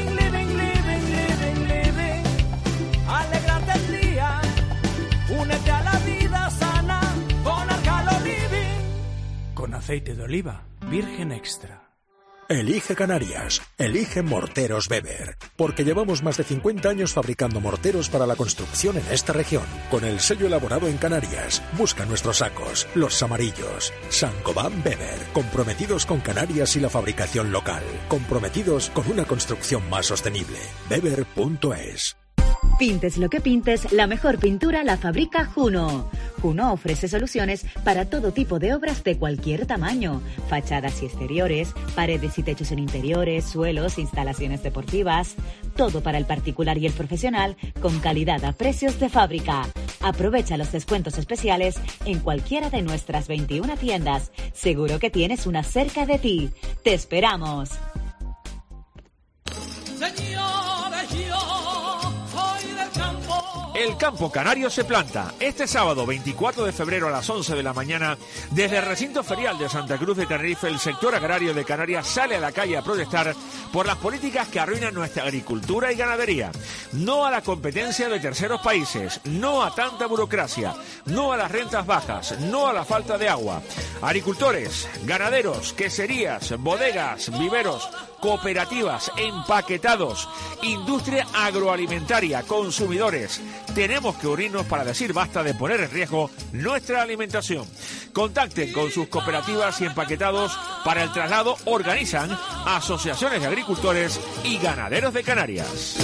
Alégrate el día, únete a la vida sana con Arcalo Living. Con aceite de oliva virgen extra. Elige Canarias, elige Morteros Weber, porque llevamos más de cincuenta años fabricando morteros para la construcción en esta región, con el sello elaborado en Canarias. Busca nuestros sacos, los amarillos. Saint-Gobain Weber, comprometidos con Canarias y la fabricación local, comprometidos con una construcción más sostenible. Weber punto es. Pintes lo que pintes, la mejor pintura la fabrica Juno. Juno ofrece soluciones para todo tipo de obras de cualquier tamaño. Fachadas y exteriores, paredes y techos en interiores, suelos, instalaciones deportivas. Todo para el particular y el profesional, con calidad a precios de fábrica. Aprovecha los descuentos especiales en cualquiera de nuestras veintiuna tiendas. Seguro que tienes una cerca de ti. ¡Te esperamos! Señores, yo soy del campo. El campo canario se planta este sábado veinticuatro de febrero a las once de la mañana. Desde el recinto ferial de Santa Cruz de Tenerife, el sector agrario de Canarias sale a la calle a protestar por las políticas que arruinan nuestra agricultura y ganadería. No a la competencia de terceros países, no a tanta burocracia, no a las rentas bajas, no a la falta de agua. Agricultores, ganaderos, queserías, bodegas, viveros, cooperativas, empaquetados, industria agroalimentaria, consumidores. Tenemos que unirnos para decir basta de poner en riesgo nuestra alimentación. Contacten con sus cooperativas y empaquetados para el traslado. Organizan asociaciones de agricultores y ganaderos de Canarias.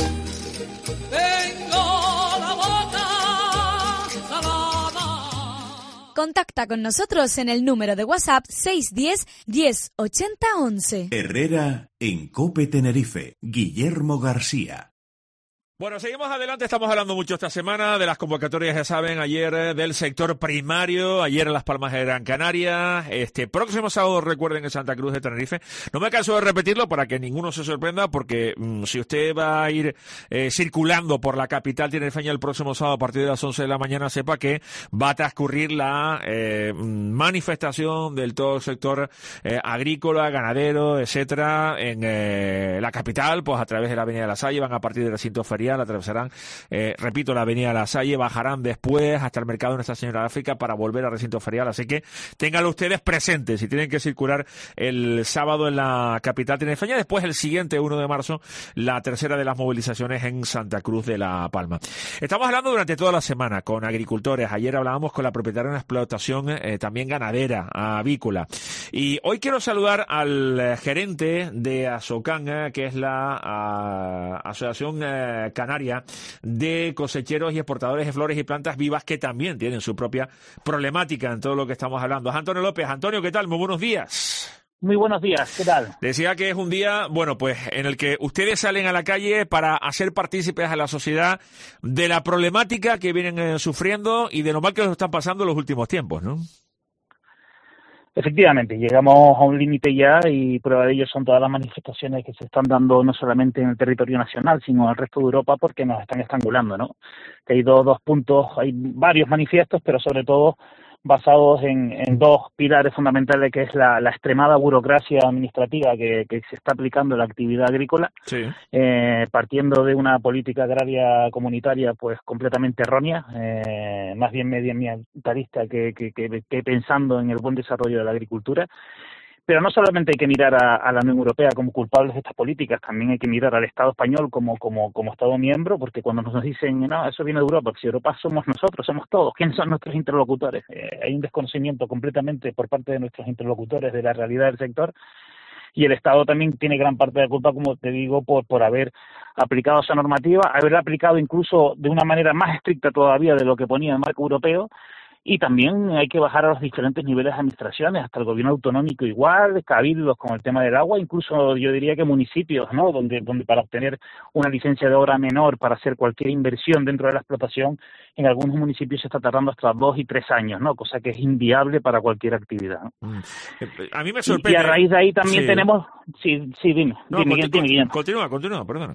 Tengo la boca salada. Contacta con nosotros en el número de WhatsApp seis uno cero, diez, ochenta, once. Herrera en COPE Tenerife, Guillermo García. Bueno, seguimos adelante, estamos hablando mucho esta semana de las convocatorias, ya saben, ayer eh, del sector primario, ayer en Las Palmas de Gran Canaria, este próximo sábado, recuerden, en Santa Cruz de Tenerife. No me canso de repetirlo para que ninguno se sorprenda, porque mmm, si usted va a ir eh, circulando por la capital tinerfeña el próximo sábado a partir de las once de la mañana, sepa que va a transcurrir la eh, manifestación del todo el sector eh, agrícola, ganadero, etcétera, en eh, la capital, pues a través de la Avenida de la Salle, van a partir del recinto ferial, la atravesarán, eh, repito, la Avenida de la Salle, bajarán después hasta el mercado de Nuestra Señora de África para volver al recinto ferial, así que ténganlo ustedes presentes si tienen que circular el sábado en la capital tinerfeña. Después, el siguiente uno de marzo, la tercera de las movilizaciones en Santa Cruz de la Palma. Estamos hablando durante toda la semana con agricultores. Ayer hablábamos con la propietaria de una explotación eh, también ganadera, avícola, y hoy quiero saludar al eh, gerente de ASOCAN, eh, que es la uh, Asociación eh, canaria de cosecheros y exportadores de flores y plantas vivas que también tienen su propia problemática en todo lo que estamos hablando. Antonio López. Antonio, ¿qué tal? Muy buenos días. Muy buenos días, ¿qué tal? Decía que es un día, bueno, pues en el que ustedes salen a la calle para hacer partícipes a la sociedad de la problemática que vienen eh, sufriendo y de lo mal que los están pasando en los últimos tiempos, ¿no? Efectivamente, llegamos a un límite ya y prueba de ello son todas las manifestaciones que se están dando no solamente en el territorio nacional, sino en el resto de Europa porque nos están estrangulando, ¿no? Que hay dos, dos puntos, hay varios manifiestos, pero sobre todo basados en, en dos pilares fundamentales, que es la, la extremada burocracia administrativa que, que se está aplicando en la actividad agrícola, sí. eh, partiendo de una política agraria comunitaria pues completamente errónea, eh, más bien medioambientalista que, que, que, que pensando en el buen desarrollo de la agricultura. Pero no solamente hay que mirar a, a la Unión Europea como culpables de estas políticas, también hay que mirar al Estado español como como como Estado miembro, porque cuando nos dicen, no, eso viene de Europa, si Europa somos nosotros, somos todos, ¿quiénes son nuestros interlocutores? Eh, hay un desconocimiento completamente por parte de nuestros interlocutores de la realidad del sector, y el Estado también tiene gran parte de la culpa, como te digo, por, por haber aplicado esa normativa, haberla aplicado incluso de una manera más estricta todavía de lo que ponía el marco europeo. Y también hay que bajar a los diferentes niveles de administraciones, hasta el gobierno autonómico igual, cabildos con el tema del agua, incluso yo diría que municipios, ¿no? Donde, donde para obtener una licencia de obra menor para hacer cualquier inversión dentro de la explotación, en algunos municipios se está tardando hasta dos y tres años, ¿no? Cosa que es inviable para cualquier actividad, ¿no? A mí me sorprende. Y a raíz de ahí también sí. tenemos... Sí, sí, dime. No, dime, continu- dime, dime. Continúa, continúa, perdona.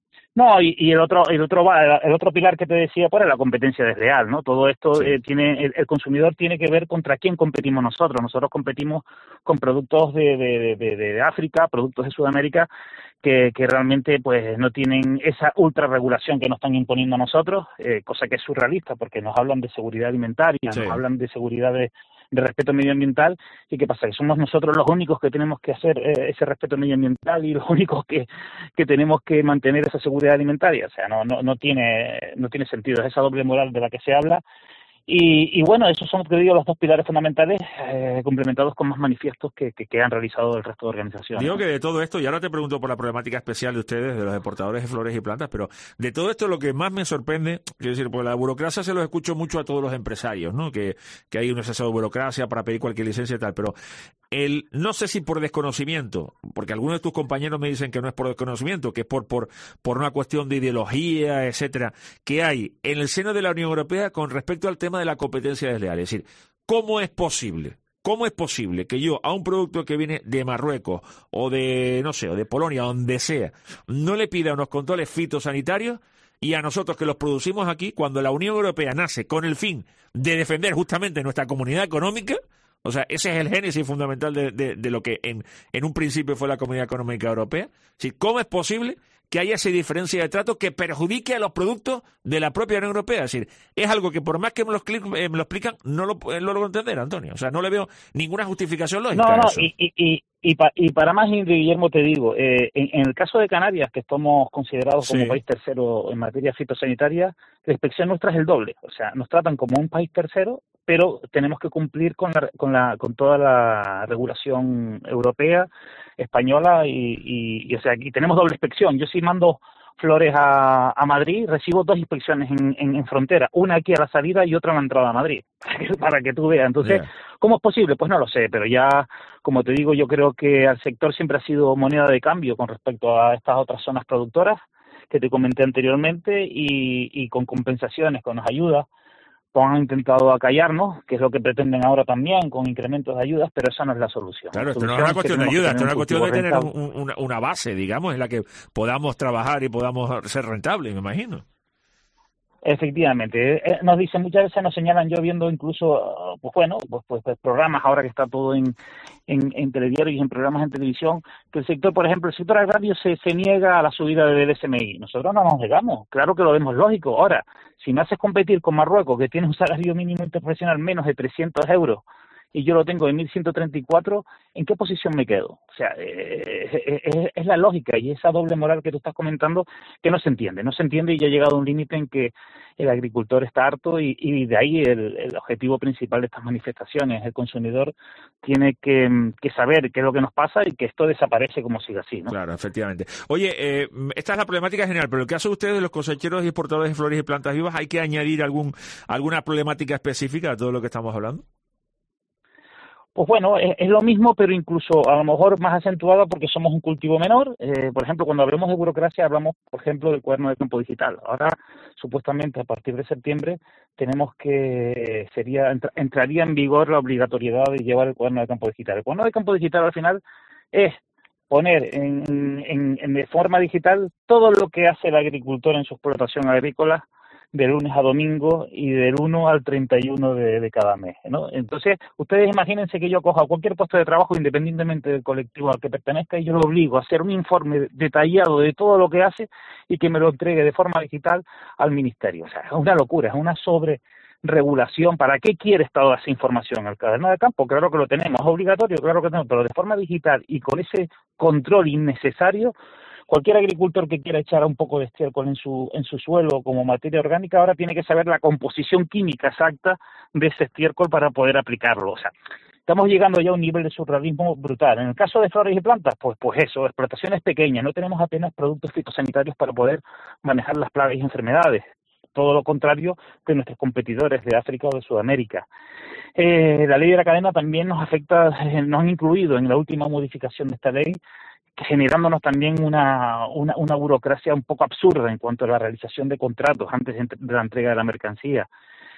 No, y, y el otro el otro el otro pilar que te decía pues es la competencia desleal, ¿no? Todo esto sí. eh, tiene el, el consumidor tiene que ver contra quién competimos nosotros. Nosotros competimos con productos de de, de, de África, productos de Sudamérica que, que realmente pues no tienen esa ultra regulación que nos están imponiendo a nosotros, eh, cosa que es surrealista porque nos hablan de seguridad alimentaria, sí. nos hablan de seguridad de de respeto medioambiental. ¿Y qué pasa? Que somos nosotros los únicos que tenemos que hacer eh, ese respeto medioambiental y los únicos que, que tenemos que mantener esa seguridad alimentaria. O sea, no no no tiene no tiene sentido. Es esa doble moral de la que se habla. Y, y bueno, esos son, te digo, los dos pilares fundamentales, eh, complementados con más manifiestos que, que, que han realizado el resto de organizaciones. Digo que de todo esto, y ahora te pregunto por la problemática especial de ustedes, de los exportadores de flores y plantas, pero de todo esto lo que más me sorprende, quiero decir, por la burocracia se lo escucho mucho a todos los empresarios, ¿no? Que, que hay un exceso de burocracia para pedir cualquier licencia y tal, pero el no sé si por desconocimiento, porque algunos de tus compañeros me dicen que no es por desconocimiento, que es por, por, por una cuestión de ideología, etcétera, que hay en el seno de la Unión Europea con respecto al tema de la competencia desleal. Es decir, ¿cómo es posible? ¿Cómo es posible que yo a un producto que viene de Marruecos o de, no sé, o de Polonia, donde sea, no le pida unos controles fitosanitarios y a nosotros que los producimos aquí, cuando la Unión Europea nace con el fin de defender justamente nuestra comunidad económica? O sea, ese es el génesis fundamental de, de, de lo que en, en un principio fue la Comunidad Económica Europea. ¿Sí? ¿Cómo es posible que haya esa diferencia de trato que perjudique a los productos de la propia Unión Europea? Es decir, es algo que por más que me lo, eh, me lo explican, no lo, eh, no lo logro entender, Antonio. O sea, no le veo ninguna justificación lógica no, a no, eso. Y, y, y, y, pa, y para más, Guillermo, te digo, eh, en, en el caso de Canarias, que estamos considerados sí. como país tercero en materia fitosanitaria, la inspección nuestra es el doble. O sea, nos tratan como un país tercero, pero tenemos que cumplir con la, con la con toda la regulación europea, española y, y, y o sea, aquí tenemos doble inspección. Yo sí mando flores a, a Madrid, recibo dos inspecciones en, en, en frontera, una aquí a la salida y otra a la entrada a Madrid, para que tú veas. Entonces, yeah. ¿cómo es posible? Pues no lo sé, pero ya, como te digo, yo creo que el sector siempre ha sido moneda de cambio con respecto a estas otras zonas productoras que te comenté anteriormente y, y con compensaciones, con las ayudas, pues han intentado acallarnos, que es lo que pretenden ahora también, con incrementos de ayudas, pero esa no es la solución. Claro, la esto solución no es una cuestión de ayuda, esto es una cuestión de tener un, una, una base, digamos, en la que podamos trabajar y podamos ser rentables, me imagino. Efectivamente, eh, nos dicen muchas veces, nos señalan, yo viendo incluso, pues bueno, pues, pues, pues programas ahora que está todo en, en, en telediarios y en programas en televisión, que el sector, por ejemplo, el sector agrario se, se niega a la subida del S M I. Nosotros no nos negamos, claro que lo vemos lógico. Ahora, si me haces competir con Marruecos, que tiene un salario mínimo interprofesional menos de trescientos euros, y yo lo tengo en mil ciento treinta y cuatro, ¿en qué posición me quedo? O sea, eh, es, es la lógica y esa doble moral que tú estás comentando que no se entiende, no se entiende y ya ha llegado a un límite en que el agricultor está harto y, y de ahí el, el objetivo principal de estas manifestaciones. El consumidor tiene que, que saber qué es lo que nos pasa y que esto desaparece como siga así, ¿no? Claro, efectivamente. Oye, eh, esta es la problemática general, pero en el caso de ustedes, de los cosecheros y exportadores de flores y plantas vivas, ¿hay que añadir algún alguna problemática específica a todo lo que estamos hablando? Pues bueno, es, es lo mismo, pero incluso a lo mejor más acentuada porque somos un cultivo menor. Eh, por ejemplo, cuando hablamos de burocracia, hablamos, por ejemplo, del cuaderno de campo digital. Ahora, supuestamente, a partir de septiembre, tenemos que, sería entra, entraría en vigor la obligatoriedad de llevar el cuaderno de campo digital. El cuaderno de campo digital, al final, es poner en, en, en de forma digital todo lo que hace el agricultor en su explotación agrícola, de lunes a domingo y del uno al treinta y uno de, de cada mes, ¿no? Entonces, ustedes imagínense que yo coja cualquier puesto de trabajo, independientemente del colectivo al que pertenezca, y yo lo obligo a hacer un informe detallado de todo lo que hace y que me lo entregue de forma digital al ministerio. O sea, es una locura, es una sobreregulación. ¿Para qué quiere toda esa información? El cuaderno de campo, claro que lo tenemos, es obligatorio, claro que tenemos, pero de forma digital y con ese control innecesario. Cualquier agricultor que quiera echar un poco de estiércol en su en su suelo como materia orgánica ahora tiene que saber la composición química exacta de ese estiércol para poder aplicarlo. O sea, estamos llegando ya a un nivel de surrealismo brutal. En el caso de flores y plantas, pues pues eso, explotaciones pequeñas, no tenemos apenas productos fitosanitarios para poder manejar las plagas y enfermedades. Todo lo contrario que nuestros competidores de África o de Sudamérica. Eh, la ley de la cadena también nos afecta, eh, nos han incluido en la última modificación de esta ley, generándonos también una, una, una burocracia un poco absurda en cuanto a la realización de contratos antes de la entrega de la mercancía.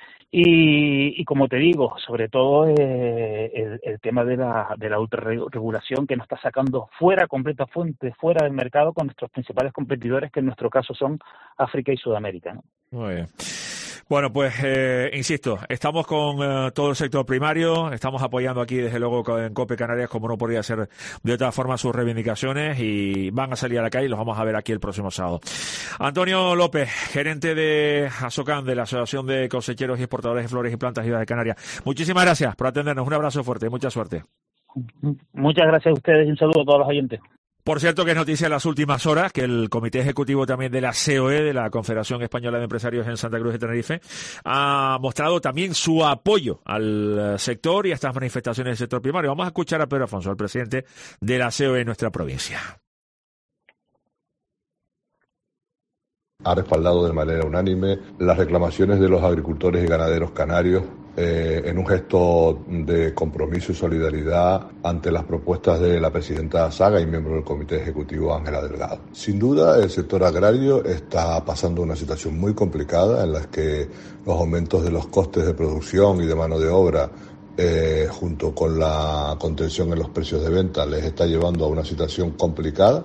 Y, y como te digo, sobre todo eh, el, el tema de la, de la ultrarregulación que nos está sacando fuera, completa fuente, fuera del mercado con nuestros principales competidores, que en nuestro caso son África y Sudamérica, ¿no? Muy bien. Bueno, pues eh, insisto, estamos con eh, todo el sector primario, estamos apoyando aquí desde luego en COPE Canarias, como no podría ser de otra forma, sus reivindicaciones, y van a salir a la calle y los vamos a ver aquí el próximo sábado. Antonio López, gerente de ASOCAN, de la Asociación de Cosecheros y Exportadores de Flores y Plantas Vivas de Canarias. Muchísimas gracias por atendernos, un abrazo fuerte y mucha suerte. Muchas gracias a ustedes y un saludo a todos los oyentes. Por cierto, que es noticia en las últimas horas que el Comité Ejecutivo también de la C O E, de la Confederación Española de Empresarios en Santa Cruz de Tenerife, ha mostrado también su apoyo al sector y a estas manifestaciones del sector primario. Vamos a escuchar a Pedro Afonso, el presidente de la C O E en nuestra provincia. Ha respaldado de manera unánime las reclamaciones de los agricultores y ganaderos canarios eh, en un gesto de compromiso y solidaridad ante las propuestas de la presidenta Saga y miembro del Comité Ejecutivo Ángela Delgado. Sin duda, el sector agrario está pasando una situación muy complicada en la que los aumentos de los costes de producción y de mano de obra eh, junto con la contención en los precios de venta les está llevando a una situación complicada.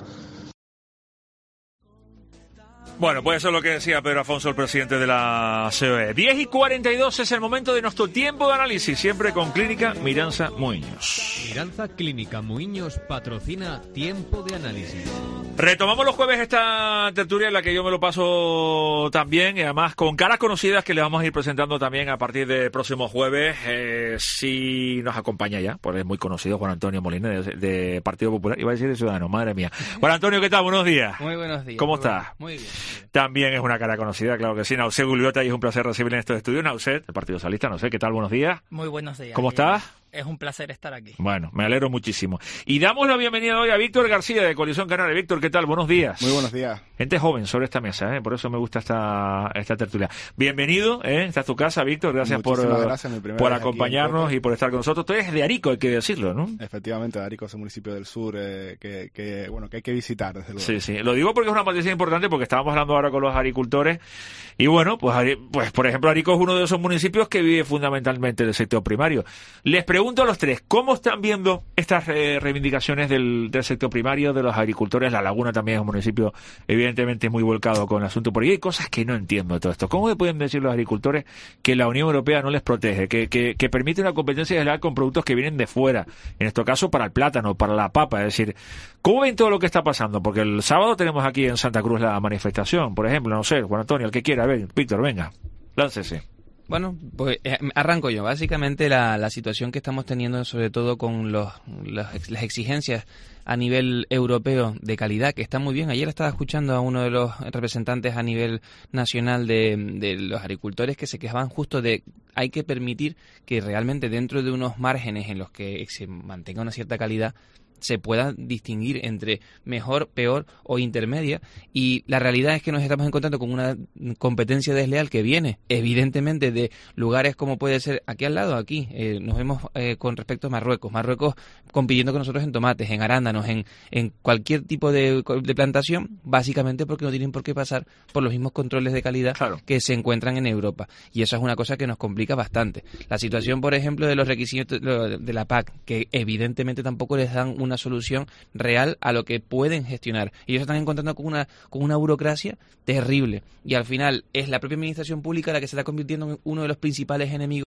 Bueno, pues eso es lo que decía Pedro Afonso, el presidente de la C O E. diez y cuarenta y dos es el momento de nuestro tiempo de análisis, siempre con Clínica Miranza Muiños. Miranza Clínica Muiños patrocina Tiempo de Análisis. Retomamos los jueves esta tertulia en la que yo me lo paso también, y además con caras conocidas que le vamos a ir presentando también a partir del próximo jueves. Eh, si nos acompaña ya, pues es muy conocido, Juan Antonio Molina, de, de Partido Popular, iba a decir de Ciudadanos, madre mía. Juan Antonio, ¿qué tal? Buenos días. Muy buenos días. ¿Cómo muy estás? Bien, muy bien. También es una cara conocida, claro que sí. Nauset Gulbiota, y es un placer recibirle en estos estudios. Nauset, del Partido Socialista, no sé, ¿qué tal? Buenos días. Muy buenos días. ¿Cómo estás? Es un placer estar aquí. Bueno, me alegro muchísimo. Y damos la bienvenida hoy a Víctor García, de Coalición Canaria. Víctor, ¿qué tal? Buenos días. Muy buenos días. Gente joven sobre esta mesa, ¿eh? Por eso me gusta esta esta tertulia. Bienvenido, ¿eh? Esta es tu casa, Víctor. Gracias por, gracias, por acompañarnos y por estar con nosotros. Tú eres de Arico, hay que decirlo, ¿no? Efectivamente, de Arico es un municipio del sur eh, que, que, bueno, que hay que visitar, desde luego. Sí, sí. Lo digo porque es una noticia importante, porque estábamos hablando ahora con los agricultores. Y bueno, pues, pues por ejemplo, Arico es uno de esos municipios que vive fundamentalmente del sector primario. Les pregunto a los tres, ¿cómo están viendo estas eh, reivindicaciones del, del sector primario, de los agricultores? La Laguna también es un municipio evidentemente muy volcado con el asunto, porque hay cosas que no entiendo de todo esto. ¿Cómo me pueden decir los agricultores que la Unión Europea no les protege, que, que, que permite una competencia desleal con productos que vienen de fuera? En este caso, para el plátano, para la papa. Es decir, ¿cómo ven todo lo que está pasando? Porque el sábado tenemos aquí en Santa Cruz la manifestación, por ejemplo, no sé, Juan Antonio, el que quiera. A ver, Víctor, venga, láncese. Bueno, pues eh, arranco yo. Básicamente la, la situación que estamos teniendo, sobre todo con los, los, las exigencias a nivel europeo de calidad, que está muy bien. Ayer estaba escuchando a uno de los representantes a nivel nacional de, de los agricultores que se quejaban justo de hay que permitir que realmente dentro de unos márgenes en los que se mantenga una cierta calidad se pueda distinguir entre mejor, peor o intermedia, y la realidad es que nos estamos encontrando con una competencia desleal que viene evidentemente de lugares como puede ser aquí al lado, aquí eh, nos vemos eh, con respecto a Marruecos, Marruecos compitiendo con nosotros en tomates, en arándanos, en, en cualquier tipo de, de plantación, básicamente porque no tienen por qué pasar por los mismos controles de calidad claro. que se encuentran en Europa, y eso es una cosa que nos complica bastante. La situación, por ejemplo, de los requisitos de la P A C, que evidentemente tampoco les dan una solución real a lo que pueden gestionar. Ellos se están encontrando con una con una burocracia terrible, y al final es la propia administración pública la que se está convirtiendo en uno de los principales enemigos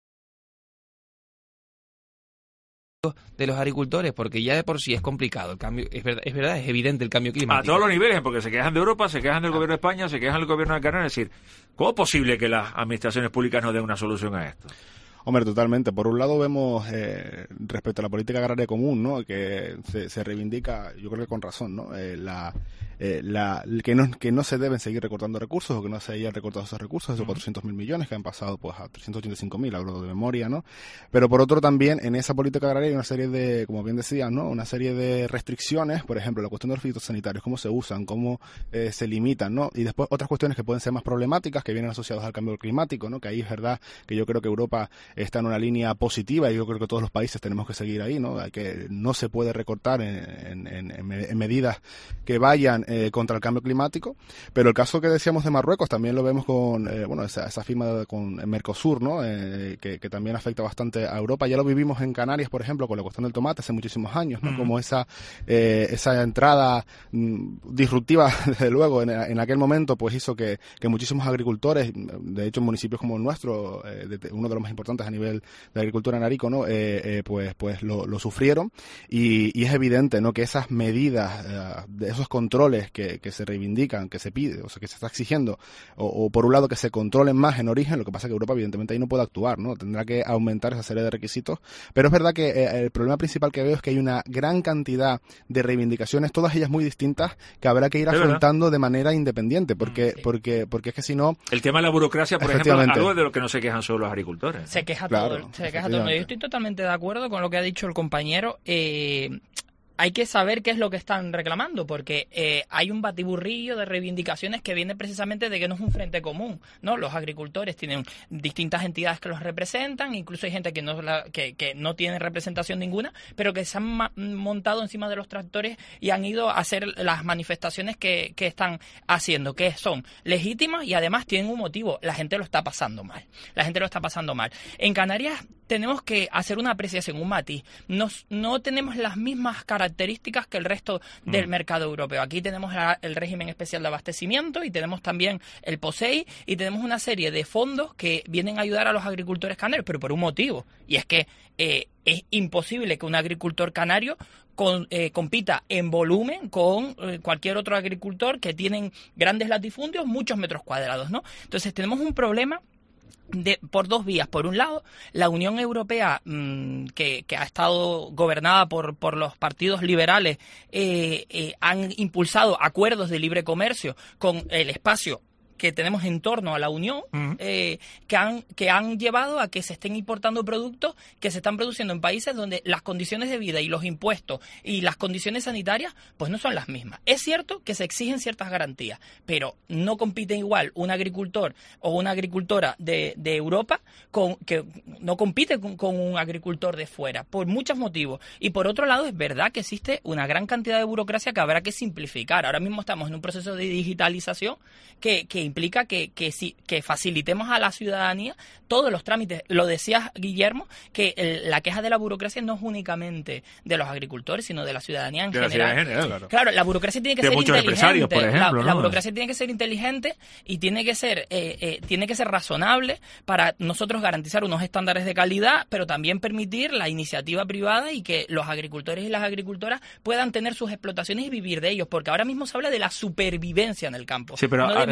de los agricultores, porque ya de por sí es complicado el cambio, es verdad, es verdad, es evidente el cambio climático. A todos los niveles, porque se quejan de Europa, se quejan del gobierno de España, se quejan del gobierno de Canarias, es decir, ¿cómo es posible que las administraciones públicas no den una solución a esto? Hombre, totalmente. Por un lado vemos eh, respecto a la política agraria común, ¿no? Que se, se reivindica, yo creo que con razón, ¿no? Eh, la, eh, la que no que no se deben seguir recortando recursos, o que no se hayan recortado esos recursos, esos cuatrocientos mil millones que han pasado pues a trescientos ochenta y cinco mil, hablo de memoria, ¿no? Pero por otro también en esa política agraria hay una serie de, como bien decías, ¿no? Una serie de restricciones, por ejemplo, la cuestión de los fitosanitarios, cómo se usan, cómo eh, se limitan, ¿no? Y después otras cuestiones que pueden ser más problemáticas, que vienen asociadas al cambio climático, ¿no? Que ahí es verdad que yo creo que Europa está en una línea positiva, y yo creo que todos los países tenemos que seguir ahí, ¿no? Hay que no se puede recortar en, en, en, en medidas que vayan eh, contra el cambio climático, pero el caso que decíamos de Marruecos también lo vemos con eh, bueno esa, esa firma de, con Mercosur, ¿no? Eh, que, que también afecta bastante a Europa. Ya lo vivimos en Canarias, por ejemplo, con la cuestión del tomate hace muchísimos años, ¿no? Mm. Como esa eh, esa entrada mm, disruptiva, desde luego, en, en aquel momento, pues hizo que, que muchísimos agricultores, de hecho en municipios como el nuestro, eh, de, uno de los más importantes a nivel de agricultura en Arico, ¿no? Eh, eh, pues pues lo, lo sufrieron, y, y es evidente, ¿no? Que esas medidas, eh, de esos controles que, que se reivindican, que se pide, o sea, que se está exigiendo, o, o por un lado que se controlen más en origen, lo que pasa es que Europa evidentemente ahí no puede actuar, ¿no? Tendrá que aumentar esa serie de requisitos, pero es verdad que eh, el problema principal que veo es que hay una gran cantidad de reivindicaciones, todas ellas muy distintas, que habrá que ir ¿Es afrontando verdad? de manera independiente, porque, sí. porque, porque es que si no... El tema de la burocracia, por ejemplo, es algo de lo que no se quejan solo los agricultores. Se queja claro. todo, se queja todo. Yo estoy totalmente de acuerdo con lo que ha dicho el compañero. Eh, hay que saber qué es lo que están reclamando, porque eh, hay un batiburrillo de reivindicaciones que viene precisamente de que no es un frente común, ¿no? Los agricultores tienen distintas entidades que los representan, incluso hay gente que no la, que, que no tiene representación ninguna, pero que se han ma- montado encima de los tractores y han ido a hacer las manifestaciones que, que están haciendo, que son legítimas y además tienen un motivo: la gente lo está pasando mal, la gente lo está pasando mal. En Canarias tenemos que hacer una apreciación, un matiz. Nos, no tenemos las mismas características que el resto del mm. mercado europeo. Aquí tenemos la, el régimen especial de abastecimiento, y tenemos también el POSEI, y tenemos una serie de fondos que vienen a ayudar a los agricultores canarios, pero por un motivo, y es que eh, es imposible que un agricultor canario con, eh, compita en volumen con eh, cualquier otro agricultor que tienen grandes latifundios, muchos metros cuadrados, ¿no? Entonces tenemos un problema De, por dos vías. Por un lado, la Unión Europea, mmm, que, que ha estado gobernada por, por los partidos liberales, eh, eh, han impulsado acuerdos de libre comercio con el espacio que tenemos en torno a la Unión, uh-huh. eh, que han que han llevado a que se estén importando productos que se están produciendo en países donde las condiciones de vida y los impuestos y las condiciones sanitarias pues no son las mismas. Es cierto que se exigen ciertas garantías, pero no compite igual un agricultor o una agricultora de, de Europa con que no compite con, con un agricultor de fuera, por muchos motivos. Y por otro lado, es verdad que existe una gran cantidad de burocracia que habrá que simplificar. Ahora mismo estamos en un proceso de digitalización que, que implica que, que, si, que facilitemos a la ciudadanía todos los trámites. Lo decías, Guillermo, que el, la queja de la burocracia no es únicamente de los agricultores, sino de la ciudadanía en de general. La ciudadanía en general, claro. Claro, la burocracia tiene que de ser muchos inteligente. Empresarios, por ejemplo, la, ¿no? la burocracia tiene que ser inteligente y tiene que ser eh, eh, tiene que ser razonable para nosotros garantizar unos estándares de calidad, pero también permitir la iniciativa privada y que los agricultores y las agricultoras puedan tener sus explotaciones y vivir de ellos, porque ahora mismo se habla de la supervivencia en el campo, sí, pero, no de vivir no, del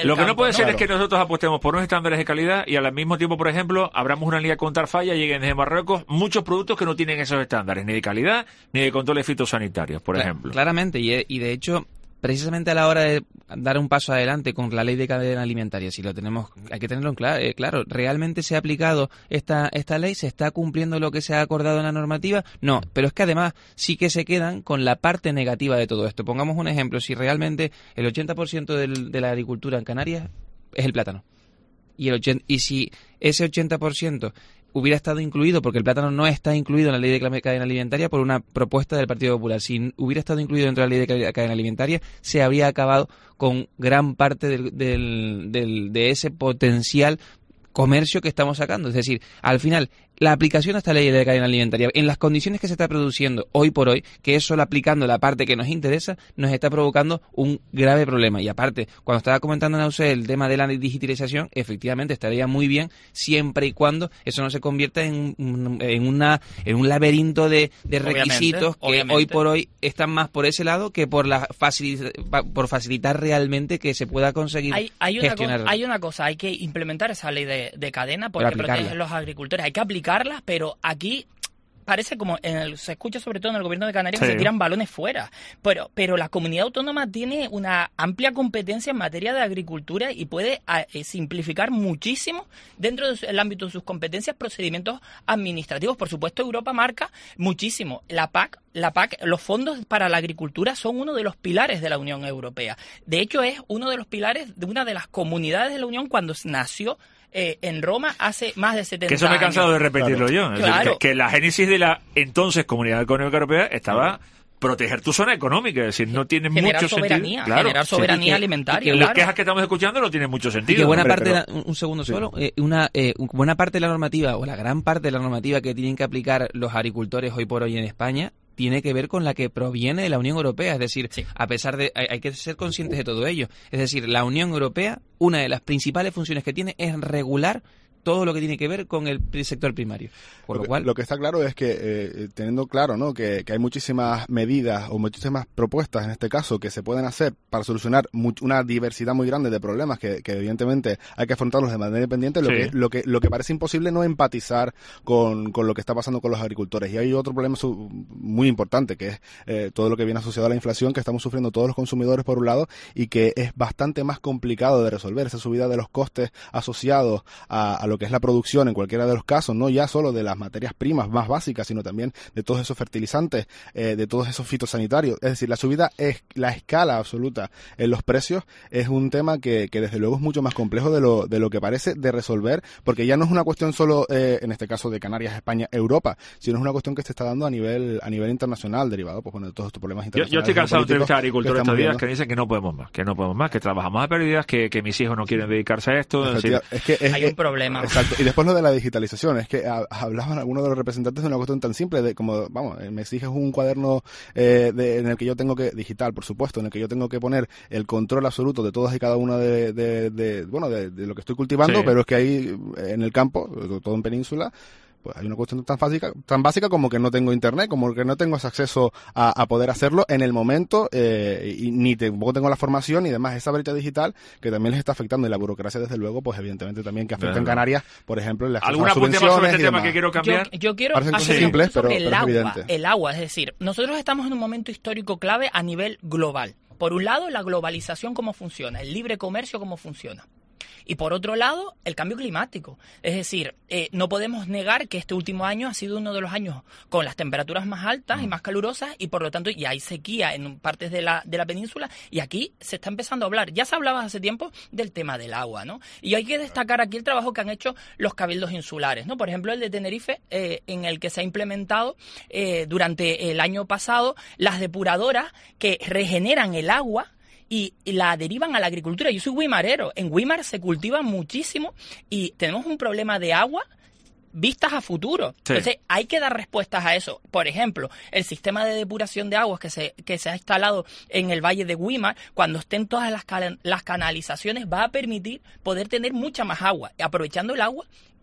del Lo que campo, no puede ¿no? ser Claro. es que nosotros apostemos por unos estándares de calidad y al mismo tiempo, por ejemplo, abramos una línea contra falla y lleguen desde Marruecos muchos productos que no tienen esos estándares, ni de calidad ni de controles fitosanitarios, por Claro, ejemplo. Claramente, y, y de hecho, precisamente a la hora de dar un paso adelante con la ley de cadena alimentaria, si lo tenemos, hay que tenerlo en claro, eh, claro, ¿realmente se ha aplicado esta, esta ley? ¿Se está cumpliendo lo que se ha acordado en la normativa? No, pero es que además sí que se quedan con la parte negativa de todo esto. Pongamos un ejemplo, si realmente el ochenta por ciento del, de la agricultura en Canarias es el plátano, y, el ochenta, y si ese ochenta por ciento hubiera estado incluido, porque el plátano no está incluido en la ley de cadena alimentaria por una propuesta del Partido Popular. Si hubiera estado incluido dentro de la ley de cadena alimentaria, se habría acabado con gran parte del, del, del, de ese potencial comercio que estamos sacando. Es decir, al final, la aplicación de esta ley de cadena alimentaria, en las condiciones que se está produciendo hoy por hoy, que es solo aplicando la parte que nos interesa, nos está provocando un grave problema. Y aparte, cuando estaba comentando Nausé el tema de la digitalización, efectivamente estaría muy bien siempre y cuando eso no se convierta en, en, una, en un laberinto de, de requisitos que obviamente. hoy por hoy están más por ese lado que por la facilita, por facilitar realmente que se pueda conseguir Hay, hay, una gestionar. cosa, hay una cosa, hay que implementar esa ley de, de cadena porque Pero aplicarla. protege a los agricultores. Hay que aplicarlas, pero aquí parece como en el, se escucha sobre todo en el gobierno de Canarias Sí. que se tiran balones fuera, pero pero la comunidad autónoma tiene una amplia competencia en materia de agricultura y puede a, eh, simplificar muchísimo dentro del ámbito de sus competencias procedimientos administrativos. Por supuesto, Europa marca muchísimo. La P A C, la P A C, los fondos para la agricultura son uno de los pilares de la Unión Europea. De hecho, es uno de los pilares de una de las comunidades de la Unión cuando nació Eh, en Roma hace más de setenta años. Que eso me he cansado de repetirlo Claro. yo. Es decir, Claro. que, que la génesis de la entonces Comunidad Económica Europea estaba proteger tu zona económica, es decir, no tiene Generar mucho soberanía, sentido. Claro, generar soberanía sí, que- alimentaria, y que claro. las quejas que estamos escuchando no tienen mucho Y sentido. que buena Hombre, parte, pero- de la- un segundo solo, eh, una eh, buena parte de la normativa o la gran parte de la normativa que tienen que aplicar los agricultores hoy por hoy en España tiene que ver con la que proviene de la Unión Europea. Es decir, sí. a pesar de, hay, hay que ser conscientes de todo ello. Es decir, la Unión Europea, una de las principales funciones que tiene es regular todo lo que tiene que ver con el sector primario. Por lo, lo cual, que, lo que está claro es que, eh, teniendo claro, ¿no?, que, que hay muchísimas medidas o muchísimas propuestas, en este caso, que se pueden hacer para solucionar much, una diversidad muy grande de problemas que, que evidentemente hay que afrontarlos de manera independiente, lo, Sí. que, lo, que, lo que parece imposible no empatizar con, con lo que está pasando con los agricultores. Y hay otro problema su, muy importante, que es eh, todo lo que viene asociado a la inflación que estamos sufriendo todos los consumidores por un lado y que es bastante más complicado de resolver, esa subida de los costes asociados a, a lo que es la producción en cualquiera de los casos, no ya solo de las materias primas más básicas, sino también de todos esos fertilizantes, eh, de todos esos fitosanitarios. Es decir, la subida, es la escala absoluta en los precios es un tema que, que desde luego es mucho más complejo de lo, de lo que parece de resolver, porque ya no es una cuestión solo, eh, en este caso de Canarias, España, Europa, sino es una cuestión que se está dando a nivel a nivel internacional, derivado pues, bueno, de todos estos problemas Yo, internacionales. yo estoy cansado de entrevistar a geopolíticos agricultores que estos días estamos que dicen que no podemos más, que no podemos más, que trabajamos a pérdidas, que, que mis hijos no quieren dedicarse a esto. Es decir, es que es, Hay un problema. Exacto. Y después lo de la digitalización, es que a, hablaban algunos de los representantes de una cuestión tan simple de como, vamos, me exiges un cuaderno eh, de, en el que yo tengo que, digital por supuesto, en el que yo tengo que poner el control absoluto de todas y cada una de, de, de bueno, de, de lo que estoy cultivando, Sí. pero es que ahí en el campo, todo en península, pues hay una cuestión tan básica, tan básica como que no tengo internet, como que no tengo ese acceso a, a poder hacerlo en el momento, eh, y ni tampoco tengo la formación y demás, esa brecha digital que también les está afectando, y la burocracia desde luego, pues evidentemente también que afecta en Claro. Canarias, por ejemplo, en las ¿algún apunte más sobre este tema que quiero cambiar? Yo, yo quiero Parecen hacer cosas un simples, apunte sobre pero- el pero es agua. evidente. El agua, es decir, nosotros estamos en un momento histórico clave a nivel global. Por un lado, la globalización, cómo funciona, el libre comercio, cómo funciona. Y por otro lado, el cambio climático. Es decir, eh, no podemos negar que este último año ha sido uno de los años con las temperaturas más altas y más calurosas y por lo tanto ya hay sequía en partes de la, de la península y aquí se está empezando a hablar. Ya se hablaba hace tiempo del tema del agua, ¿no? Y hay que destacar aquí el trabajo que han hecho los cabildos insulares, ¿no? Por ejemplo, el de Tenerife, eh, en el que se ha implementado eh, durante el año pasado las depuradoras que regeneran el agua y la derivan a la agricultura. Yo soy guimarero. En Guimar se cultiva muchísimo y tenemos un problema de agua vistas a futuro. Sí. Entonces, hay que dar respuestas a eso. Por ejemplo, el sistema de depuración de aguas que se, que se ha instalado en el Valle de Guimar, cuando estén todas las, cala- las canalizaciones, va a permitir poder tener mucha más agua, aprovechando el agua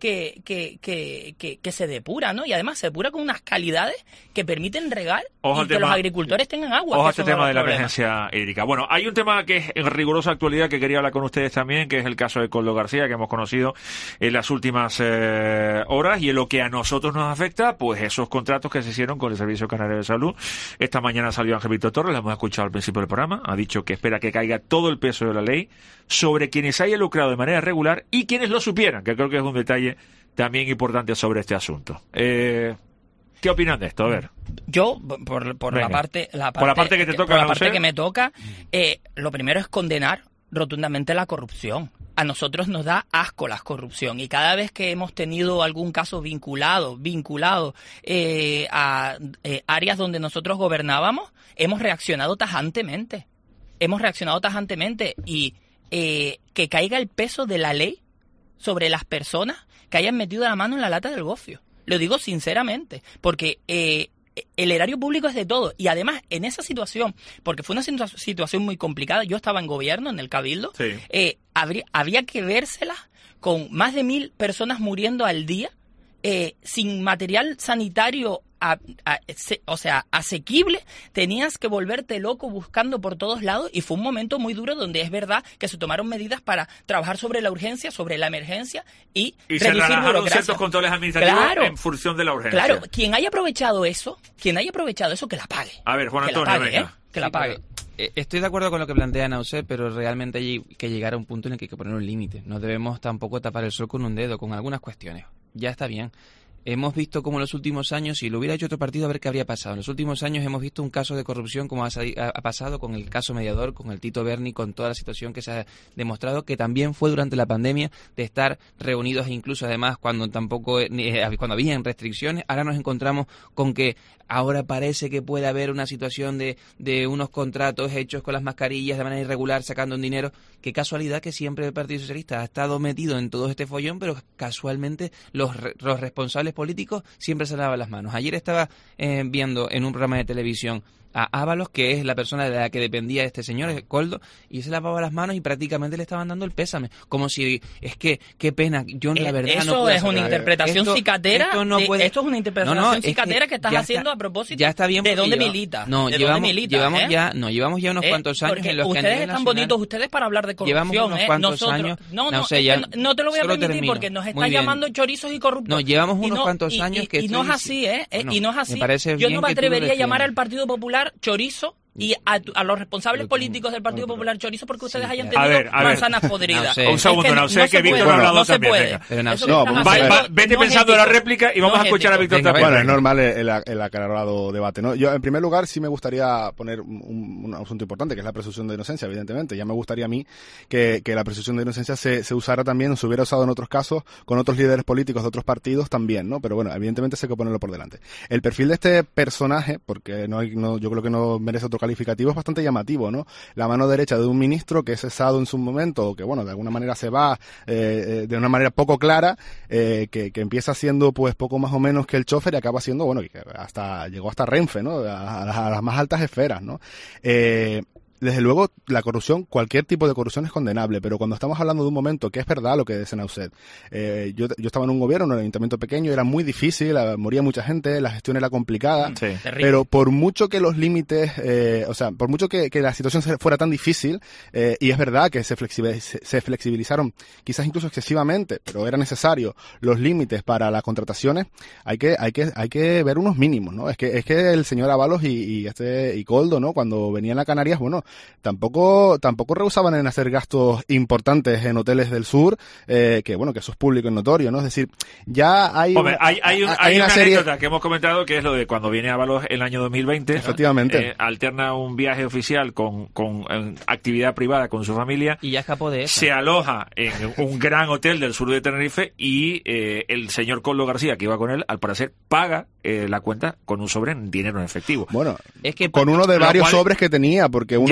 que, que, que, que, que se depura, ¿no? Y además se depura con unas calidades que permiten regar Ojo y que tema, los agricultores tengan agua. Ojo a que este tema de la problemas. emergencia hídrica. Bueno, hay un tema que es en rigurosa actualidad que quería hablar con ustedes también, que es el caso de Koldo García, que hemos conocido en las últimas eh, horas, y en lo que a nosotros nos afecta, pues esos contratos que se hicieron con el Servicio Canario de Salud. Esta mañana salió Ángel Víctor Torres, lo hemos escuchado al principio del programa, ha dicho que espera que caiga todo el peso de la ley sobre quienes hayan lucrado de manera irregular y quienes lo supieran, que creo que es un detalle también importante sobre este asunto. Eh, ¿Qué opinan de esto? A ver. Yo, por, por la parte, la parte, por la parte que te toca, por la ¿no? parte que me toca, eh, lo primero es condenar rotundamente la corrupción. A nosotros nos da asco la corrupción y cada vez que hemos tenido algún caso vinculado, vinculado eh, a eh, áreas donde nosotros gobernábamos, hemos reaccionado tajantemente. Hemos reaccionado tajantemente y eh, que caiga el peso de la ley sobre las personas que hayan metido la mano en la lata del gofio. Lo digo sinceramente, porque eh, el erario público es de todo. Y además, en esa situación, porque fue una situa- situación muy complicada, yo estaba en gobierno, en el Cabildo, sí. eh, habría, había que vérsela con más de mil personas muriendo al día, eh, sin material sanitario A, a, se, o sea, asequible, tenías que volverte loco buscando por todos lados y fue un momento muy duro donde es verdad que se tomaron medidas para trabajar sobre la urgencia, sobre la emergencia y, y reducir se burocracia. Ciertos controles administrativos claro, en función de la urgencia. Claro, quien haya aprovechado eso, quien haya aprovechado eso, que la pague. A ver, Juan que Antonio, la pague, venga. ¿eh? Que la pague. Eh, Estoy de acuerdo con lo que plantea Nausé, pero realmente hay que llegar a un punto en el que hay que poner un límite. No debemos tampoco tapar el sol con un dedo, con algunas cuestiones. Ya está bien. Hemos visto como en los últimos años, si lo hubiera hecho otro partido, a ver qué habría pasado. En los últimos años hemos visto un caso de corrupción como ha, ha pasado con el caso Mediador, con el Tito Berni, con toda la situación que se ha demostrado, que también fue durante la pandemia de estar reunidos e incluso además cuando tampoco eh, cuando habían restricciones. Ahora nos encontramos con que ahora parece que puede haber una situación de, de unos contratos hechos con las mascarillas de manera irregular, sacando un dinero. Qué casualidad que siempre el Partido Socialista ha estado metido en todo este follón, pero casualmente los, los responsables políticos siempre se lavan las manos. Ayer estaba eh, viendo en un programa de televisión a Ábalos, que es la persona de la que dependía este señor, Koldo, y se lavaba las manos y prácticamente le estaban dando el pésame. Como si, es que, qué pena, yo la verdad eso no puedo es una interpretación esto, cicatera, esto, no de, puede... esto es una interpretación no, no, cicatera es que, que estás haciendo está, a propósito ya está bien de dónde lleva, milita. No, de llevamos, dónde milita, llevamos ¿eh? ya, no, llevamos ya unos ¿Eh? cuantos años Porque en los que a ustedes nivel están nacional, bonitos ustedes para hablar de corrupción, llevamos unos ¿eh? cuantos Nosotros, años, no, no, no, sé, es ya, que no te lo voy a permitir termino. porque nos Muy estás bien. llamando chorizos y corruptos. No, llevamos unos no, cuantos y, años y, que y no es estoy así, ¿eh? bueno, y no es así. me parece Yo bien no me que tú lo atrevería a llamar defiendas. al Partido Popular chorizo y a, a los responsables políticos del Partido Popular chorizo porque ustedes Sí, hayan claro. tenido A ver, a ver. manzanas podridas. No sé. Un segundo, Es que no sé, que se Víctor puede, ha hablado no se también, puede. venga. Pero no Eso sé. que No, estás vamos Va, haciendo va, vete no pensando es la ético. réplica y vamos No a es escuchar a ético. Víctor Venga, también. bueno, es normal el, el, el aclarado debate, ¿no? Yo, en primer lugar, sí me gustaría poner un, un asunto importante, que es la presunción de inocencia, evidentemente. Ya me gustaría a mí que, que la presunción de inocencia se, se usara también, se hubiera usado en otros casos, con otros líderes políticos de otros partidos también, ¿no? Pero bueno, evidentemente sé que ponerlo por delante. El perfil de este personaje, porque no hay, no, yo creo que no merece otro calificativo, es bastante llamativo, ¿no? La mano derecha de un ministro que es cesado en su momento, o que, bueno, de alguna manera se va eh, de una manera poco clara, eh, que, que empieza siendo, pues, poco más o menos que el chofer y acaba siendo, bueno, que hasta llegó hasta Renfe, ¿no? A, a, las, a las más altas esferas, ¿no? Eh, Desde luego, la corrupción, cualquier tipo de corrupción es condenable, pero cuando estamos hablando de un momento que es verdad lo que dice Nausset, eh, yo, yo estaba en un gobierno, en un ayuntamiento pequeño, era muy difícil, moría mucha gente, la gestión era complicada, Sí. pero por mucho que los límites, eh, o sea, por mucho que, que la situación fuera tan difícil, eh, y es verdad que se, flexibiliz se flexibilizaron quizás incluso excesivamente, pero era necesario los límites para las contrataciones, hay que, hay que, hay que ver unos mínimos, ¿no? Es que, es que el señor Ábalos y, y este, y Koldo, ¿no? Cuando venían a Canarias, bueno, tampoco tampoco rehusaban en hacer gastos importantes en hoteles del sur, eh, que bueno, que eso es público y notorio, ¿no? Es decir, ya hay Hombre, hay, hay, un, hay, hay una, una serie... anécdota que hemos comentado, que es lo de cuando viene Ábalos el año dos mil veinte. Efectivamente. Eh, alterna un viaje oficial con, con eh, actividad privada con su familia. Y ya escapó de eso. Se aloja en un gran hotel del sur de Tenerife y eh, el señor Koldo García, que iba con él, al parecer paga eh, la cuenta con un sobre en dinero en efectivo. Bueno, es que con uno de varios cual, sobres que tenía, porque uno ya,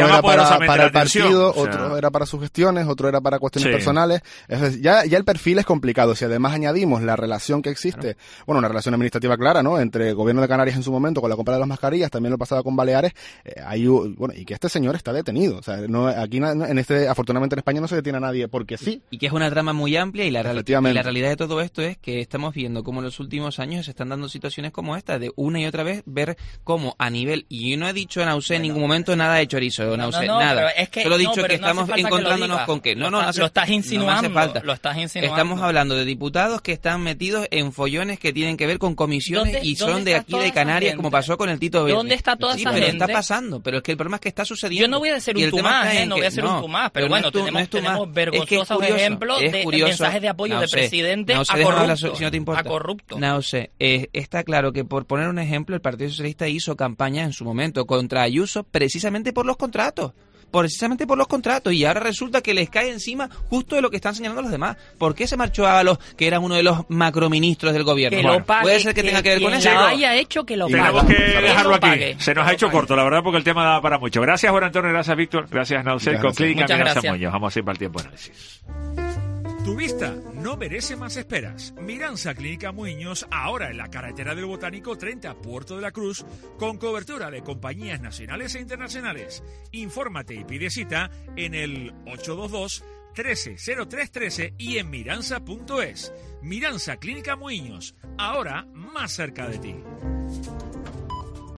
era para, para el atención, partido, o sea... otro era para sus gestiones, otro era para cuestiones sí. personales. Es decir, ya, ya el perfil es complicado. Si además añadimos la relación que existe, claro. bueno, una relación administrativa clara, ¿no? Entre el gobierno de Canarias en su momento con la compra de las mascarillas, también lo pasaba con Baleares, eh, hay, bueno, y que este señor está detenido. O sea, no, aquí en este, afortunadamente en España no se detiene a nadie porque sí. Y que es una trama muy amplia y la, real, y la realidad de todo esto es que estamos viendo cómo en los últimos años se están dando situaciones como esta, de una y otra vez ver cómo a nivel, y yo no he dicho Nausé en ningún momento nada de chorizo, no, Nausé, no, no, nada. Es que, Solo he no, dicho que no estamos encontrándonos con que, no, no, no hace, lo estás insinuando, no me hace falta. Lo estás insinuando. Estamos hablando de diputados que están metidos en follones que tienen que ver con comisiones ¿Dónde, y son de aquí de Canarias, como pasó con el Tito Verde. ¿Dónde está toda sí, esa pero gente? Está pasando, pero es que el problema es que está sucediendo. Yo no voy a decir un Tomás, eh, no voy a decir un Tomás, pero, pero bueno, no tu, tenemos, no tenemos vergonzosos es es ejemplos de, de mensajes de apoyo Nausé, de presidente Nausé, a corrupto. La, si no te importa. A corrupto. No sé, eh, está claro que por poner un ejemplo, el Partido Socialista hizo campaña en su momento contra Ayuso precisamente por los contratos. Precisamente por los contratos, y ahora resulta que les cae encima justo de lo que están señalando los demás. ¿Por qué se marchó Ábalos, que era uno de los macroministros del gobierno? Que bueno, lo pague, puede ser que, que tenga que ver con eso. Que lo haya hecho, que lo pague. Tenemos que dejarlo aquí. Pague. Se nos ha hecho corto, la verdad, porque el tema da para mucho. Gracias, Juan Antonio, gracias, Víctor, gracias, Nausé, con Clínica Miranza Muñoz. Vamos a ir para el tiempo de análisis. Tu vista no merece más esperas. Miranza Clínica Muñoz, ahora en la carretera del Botánico treinta, Puerto de la Cruz, con cobertura de compañías nacionales e internacionales. Infórmate y pide cita en el ocho dos dos, trece cero tres uno tres y en miranza punto es. Miranza Clínica Muñoz, ahora más cerca de ti.